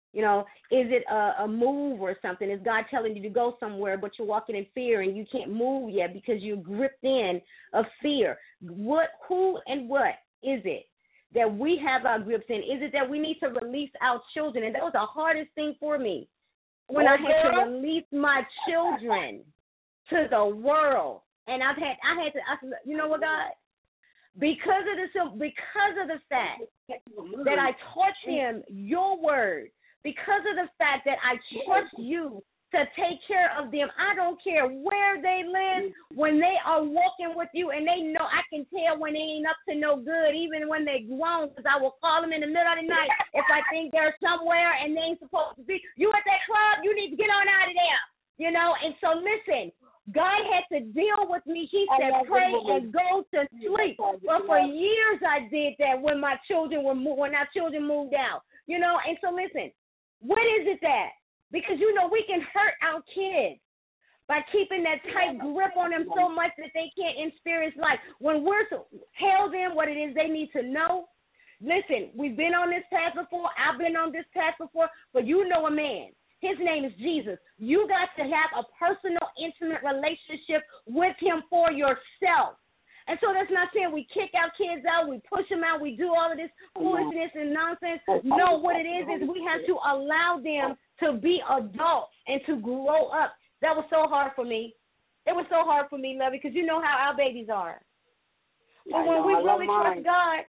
You know, is it a move or something? Is God telling you to go somewhere, but you're walking in fear and you can't move yet because you're gripped in of fear? Who and what is it that we have our grips in? Is it that we need to release our children? And that was the hardest thing for me when I had to release my children to the world. And I said, you know what, God? Because of the fact that I taught them your word, because of the fact that I trust you to take care of them, I don't care where they live, when they are walking with you, and they know, I can tell when they ain't up to no good, even when they're grown, because I will call them in the middle of the night if I think they're somewhere and they ain't supposed to be. You at that club, you need to get on out of there, you know. And so listen, God had to deal with me. He said, pray and go to sleep. But for years I did that when my children when our children moved out, you know. And so listen, what is it that? Because, you know, we can hurt our kids by keeping that tight grip on them so much that they can't experience life. When we're tell them what it is they need to know. Listen, we've been on this path before. I've been on this path before. But you know a man. His name is Jesus. You got to have a personal, intimate relationship with him for yourself. And so that's not saying we kick our kids out, we push them out, we do all of this foolishness and nonsense. No, what it is we have to allow them to be adults and to grow up. That was so hard for me. It was so hard for me, Lovey, because you know how our babies are. But when we really trust God,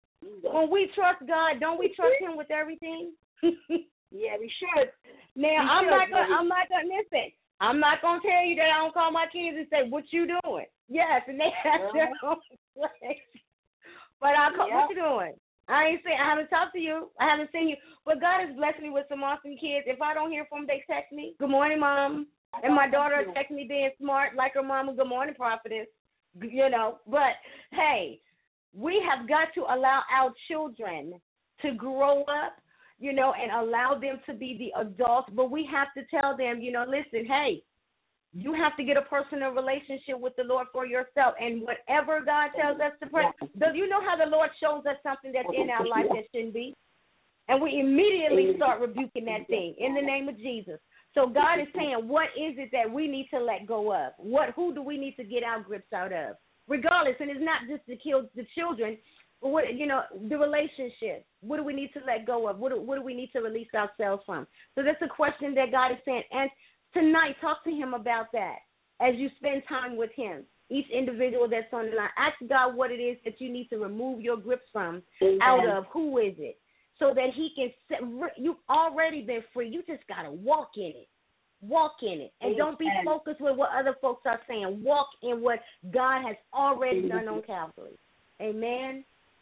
don't we trust him with everything? Yeah, we should. Now, I'm not gonna listen. I'm not gonna tell you that I don't call my kids and say, "What you doing?" Yes, and they have their own place. But I'll call, "What you doing?" I haven't talked to you. I haven't seen you. But God has blessed me with some awesome kids. If I don't hear from them, they text me, "Good morning, Mom." And my daughter texts me being smart, like her mama, "Good morning, prophetess." You know. But hey, we have got to allow our children to grow up, you know, and allow them to be the adults. But we have to tell them, you know, listen, hey, you have to get a personal relationship with the Lord for yourself. And whatever God tells us to pray, do you know how the Lord shows us something that's in our life that shouldn't be? And we immediately start rebuking that thing in the name of Jesus. So God is saying, what is it that we need to let go of? Who do we need to get our grips out of? Regardless, and it's not just to kill the children, what, you know, the relationship. What do we need to let go of? What do we need to release ourselves from? So that's a question that God is saying. And tonight, talk to him about that as you spend time with him. Each individual that's on the line, ask God what it is that you need to remove your grips from, out of. Who is it? So that he can set, you've already been free. You just got to walk in it. Walk in it. And don't be focused with what other folks are saying. Walk in what God has already done on Calvary. Amen.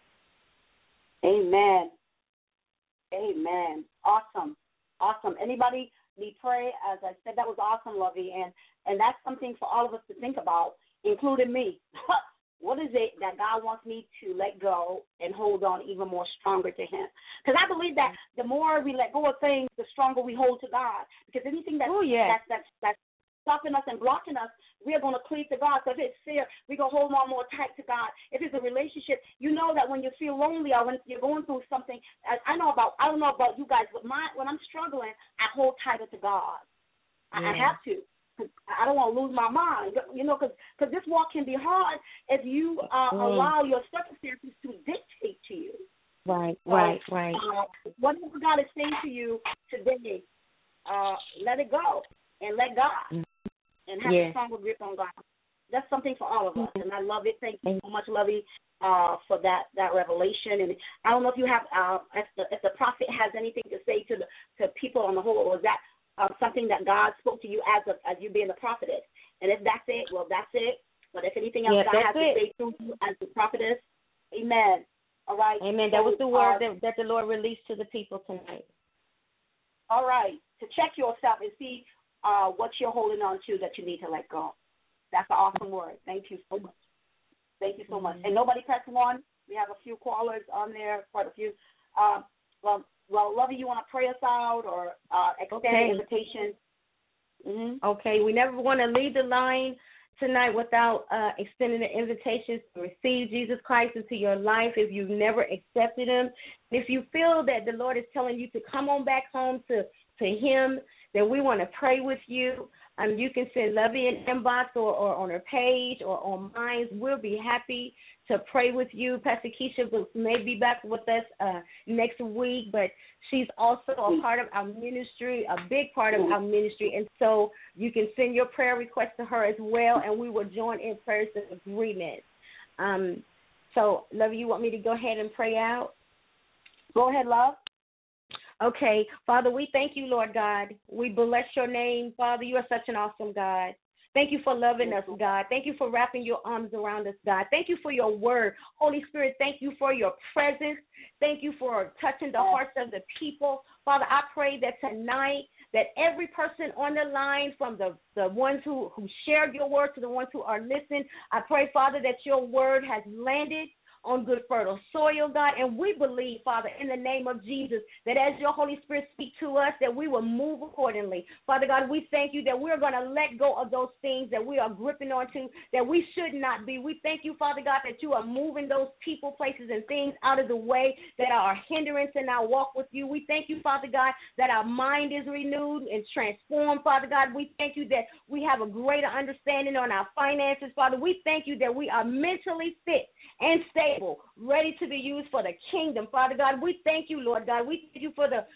Amen. Amen. Awesome. Awesome. Anybody need prayer? As I said, that was awesome, Lovey. And that's something for all of us to think about, including me. What is it that God wants me to let go and hold on even more stronger to him? Because I believe that the more we let go of things, the stronger we hold to God. Because anything that's stopping us and blocking us, we are going to cleave to God. So if it's fear, we're going to hold on more tight to God. If it's a relationship, you know that when you feel lonely or when you're going through something, I don't know about you guys, but when I'm struggling, I hold tighter to God. I have to. I don't want to lose my mind, you know, because this walk can be hard if you allow your circumstances to dictate to you. Right. Whatever God is saying to you today, let it go and let God and have a stronger grip on God. That's something for all of us, and I love it. Thank you so much, Lovey, for that revelation. And I don't know if you have, if the prophet has anything to say to people on the whole, or is that something that God spoke to you as you being the prophetess? And if that's it, well, that's it. But if anything else God has to say to you as the prophetess, amen. All right. Amen. That was the word that the Lord released to the people tonight. All right. To check yourself and see what you're holding on to that you need to let go. That's an awesome word. Thank you so much. Thank you so much. And nobody pressing on. We have a few callers on there, quite a few. Well, Lovey, you want to pray us out or extend an invitation? Mm-hmm. Okay. We never want to leave the line tonight without extending the invitation to receive Jesus Christ into your life if you've never accepted him. If you feel that the Lord is telling you to come on back home to to him that we want to pray with you. You can send Lovey an inbox or on her page or on mine. We'll be happy to pray with you. Pastor Keisha may be back with us next week, but she's also a part of our ministry, a big part of our ministry. And so you can send your prayer request to her as well, and we will join in prayers of agreement. So, Lovey, you want me to go ahead and pray out? Go ahead, love. Okay. Father, we thank you, Lord God. We bless your name. Father, you are such an awesome God. Thank you for loving us, God. Thank you for wrapping your arms around us, God. Thank you for your word. Holy Spirit, thank you for your presence. Thank you for touching the hearts of the people. Father, I pray that tonight that every person on the line, from the ones who shared your word to the ones who are listening, I pray, Father, that your word has landed on good fertile soil, God, and we believe, Father, in the name of Jesus, that as your Holy Spirit speaks to us, that we will move accordingly. Father God, we thank you that we're going to let go of those things that we are gripping onto, that we should not be. We thank you, Father God, that you are moving those people, places, and things out of the way that are a hindrance in our walk with you. We thank you, Father God, that our mind is renewed and transformed, Father God. We thank you that we have a greater understanding on our finances, Father. We thank you that we are mentally fit and stable, ready to be used for the kingdom. Father God, we thank you, Lord God. We thank you for the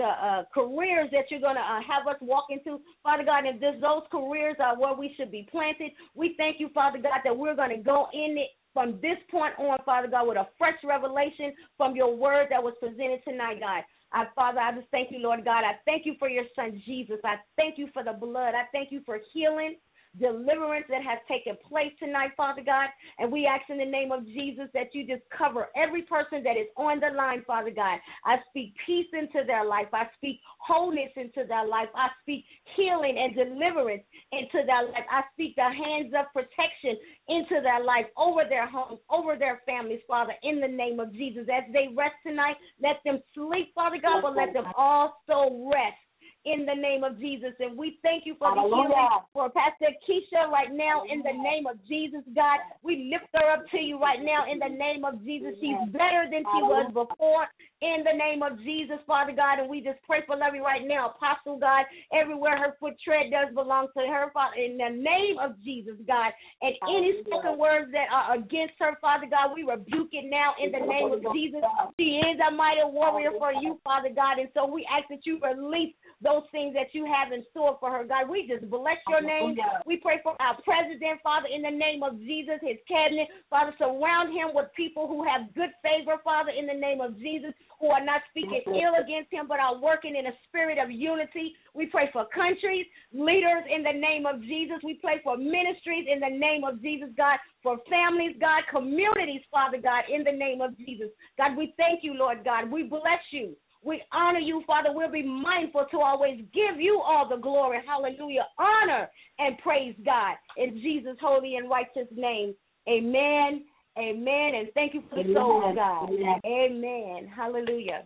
careers that you're going to have us walk into. Father God, if those careers are where we should be planted, we thank you, Father God, that we're going to go in it from this point on, Father God, with a fresh revelation from your word that was presented tonight, God. Father, I just thank you, Lord God. I thank you for your son, Jesus. I thank you for the blood. I thank you for healing, deliverance that has taken place tonight, Father God, and we ask in the name of Jesus that you just cover every person that is on the line, Father God. I speak peace into their life. I speak wholeness into their life. I speak healing and deliverance into their life. I speak the hands of protection into their life, over their homes, over their families, Father, in the name of Jesus. As they rest tonight, let them sleep, Father God, but let them also rest in the name of Jesus. And we thank you for the healing for Pastor Keisha right now in the name of Jesus, God. We lift her up to you right now in the name of Jesus. She's better than she was before in the name of Jesus, Father God. And we just pray for Lovey right now. Apostle, God, everywhere her foot tread does belong to her, Father, in the name of Jesus, God. And any spoken words that are against her, Father God, we rebuke it now in the name of Jesus. She is a mighty warrior for you, Father God. And so we ask that you release those things that you have in store for her, God. We just bless your name. We pray for our president, Father, in the name of Jesus, his cabinet. Father, surround him with people who have good favor, Father, in the name of Jesus, who are not speaking ill against him, but are working in a spirit of unity. We pray for countries, leaders in the name of Jesus. We pray for ministries in the name of Jesus, God, for families, God, communities, Father God, in the name of Jesus. God, we thank you, Lord God. We bless you. We honor you, Father. We'll be mindful to always give you all the glory. Hallelujah. Honor and praise God. In Jesus' holy and righteous name. Amen. Amen. And thank you for the soul, God. Amen. Hallelujah.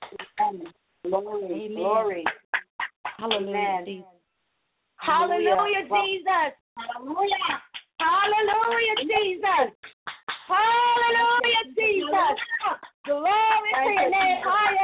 Glory. Amen. Glory. Hallelujah. Amen. Hallelujah, Jesus. Hallelujah. Hallelujah, Jesus. Hallelujah, Jesus. Glory to your name.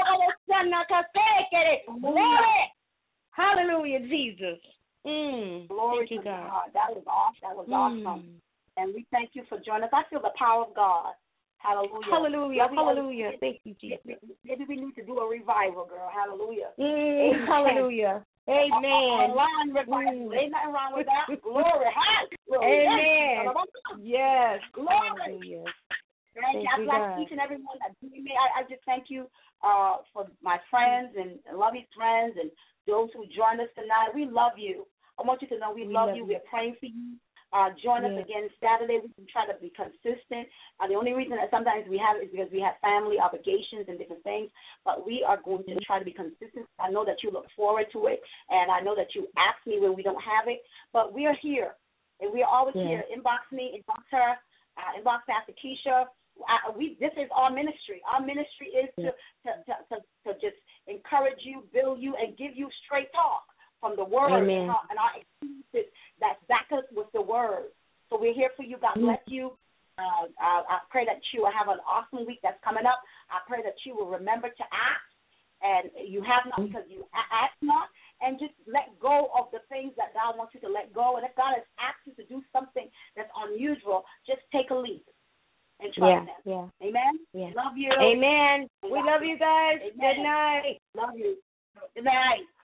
Glory. Hallelujah, Jesus. Glory Thank you, to God. God. That was awesome. That was awesome. And we thank you for joining us. I feel the power of God. Hallelujah. Hallelujah. Hallelujah. Thank you, Jesus. Maybe we need to do a revival, girl. Hallelujah. Hallelujah. Amen. Online revival. Ain't nothing wrong with that. Glory. Amen. Yes. Glory. Hallelujah. Thank you. I bless each and every one that do me. I just thank you for my friends and lovely friends and those who joined us tonight. We love you. I want you to know we love you. We're praying for you. Join us again Saturday. We can try to be consistent. The only reason that sometimes we have it is because we have family obligations and different things, but we are going to try to be consistent. I know that you look forward to it, and I know that you ask me when we don't have it, but we are here, and we are always here. Inbox me, inbox her, inbox Pastor Keisha. This is our ministry. Our ministry is to just encourage you, build you, and give you straight talk from the word and our experiences that back us with the word. So we're here for you. God bless you. I pray that you will have an awesome week that's coming up. I pray that you will remember to ask and you have not because you ask not, and just let go of the things that God wants you to let go. And if God has asked you to do something that's unusual, just take a leap and trust Him. Yeah. Amen? Yeah. Love you. Amen. We love you guys. Amen. Good night. Love you. Good night.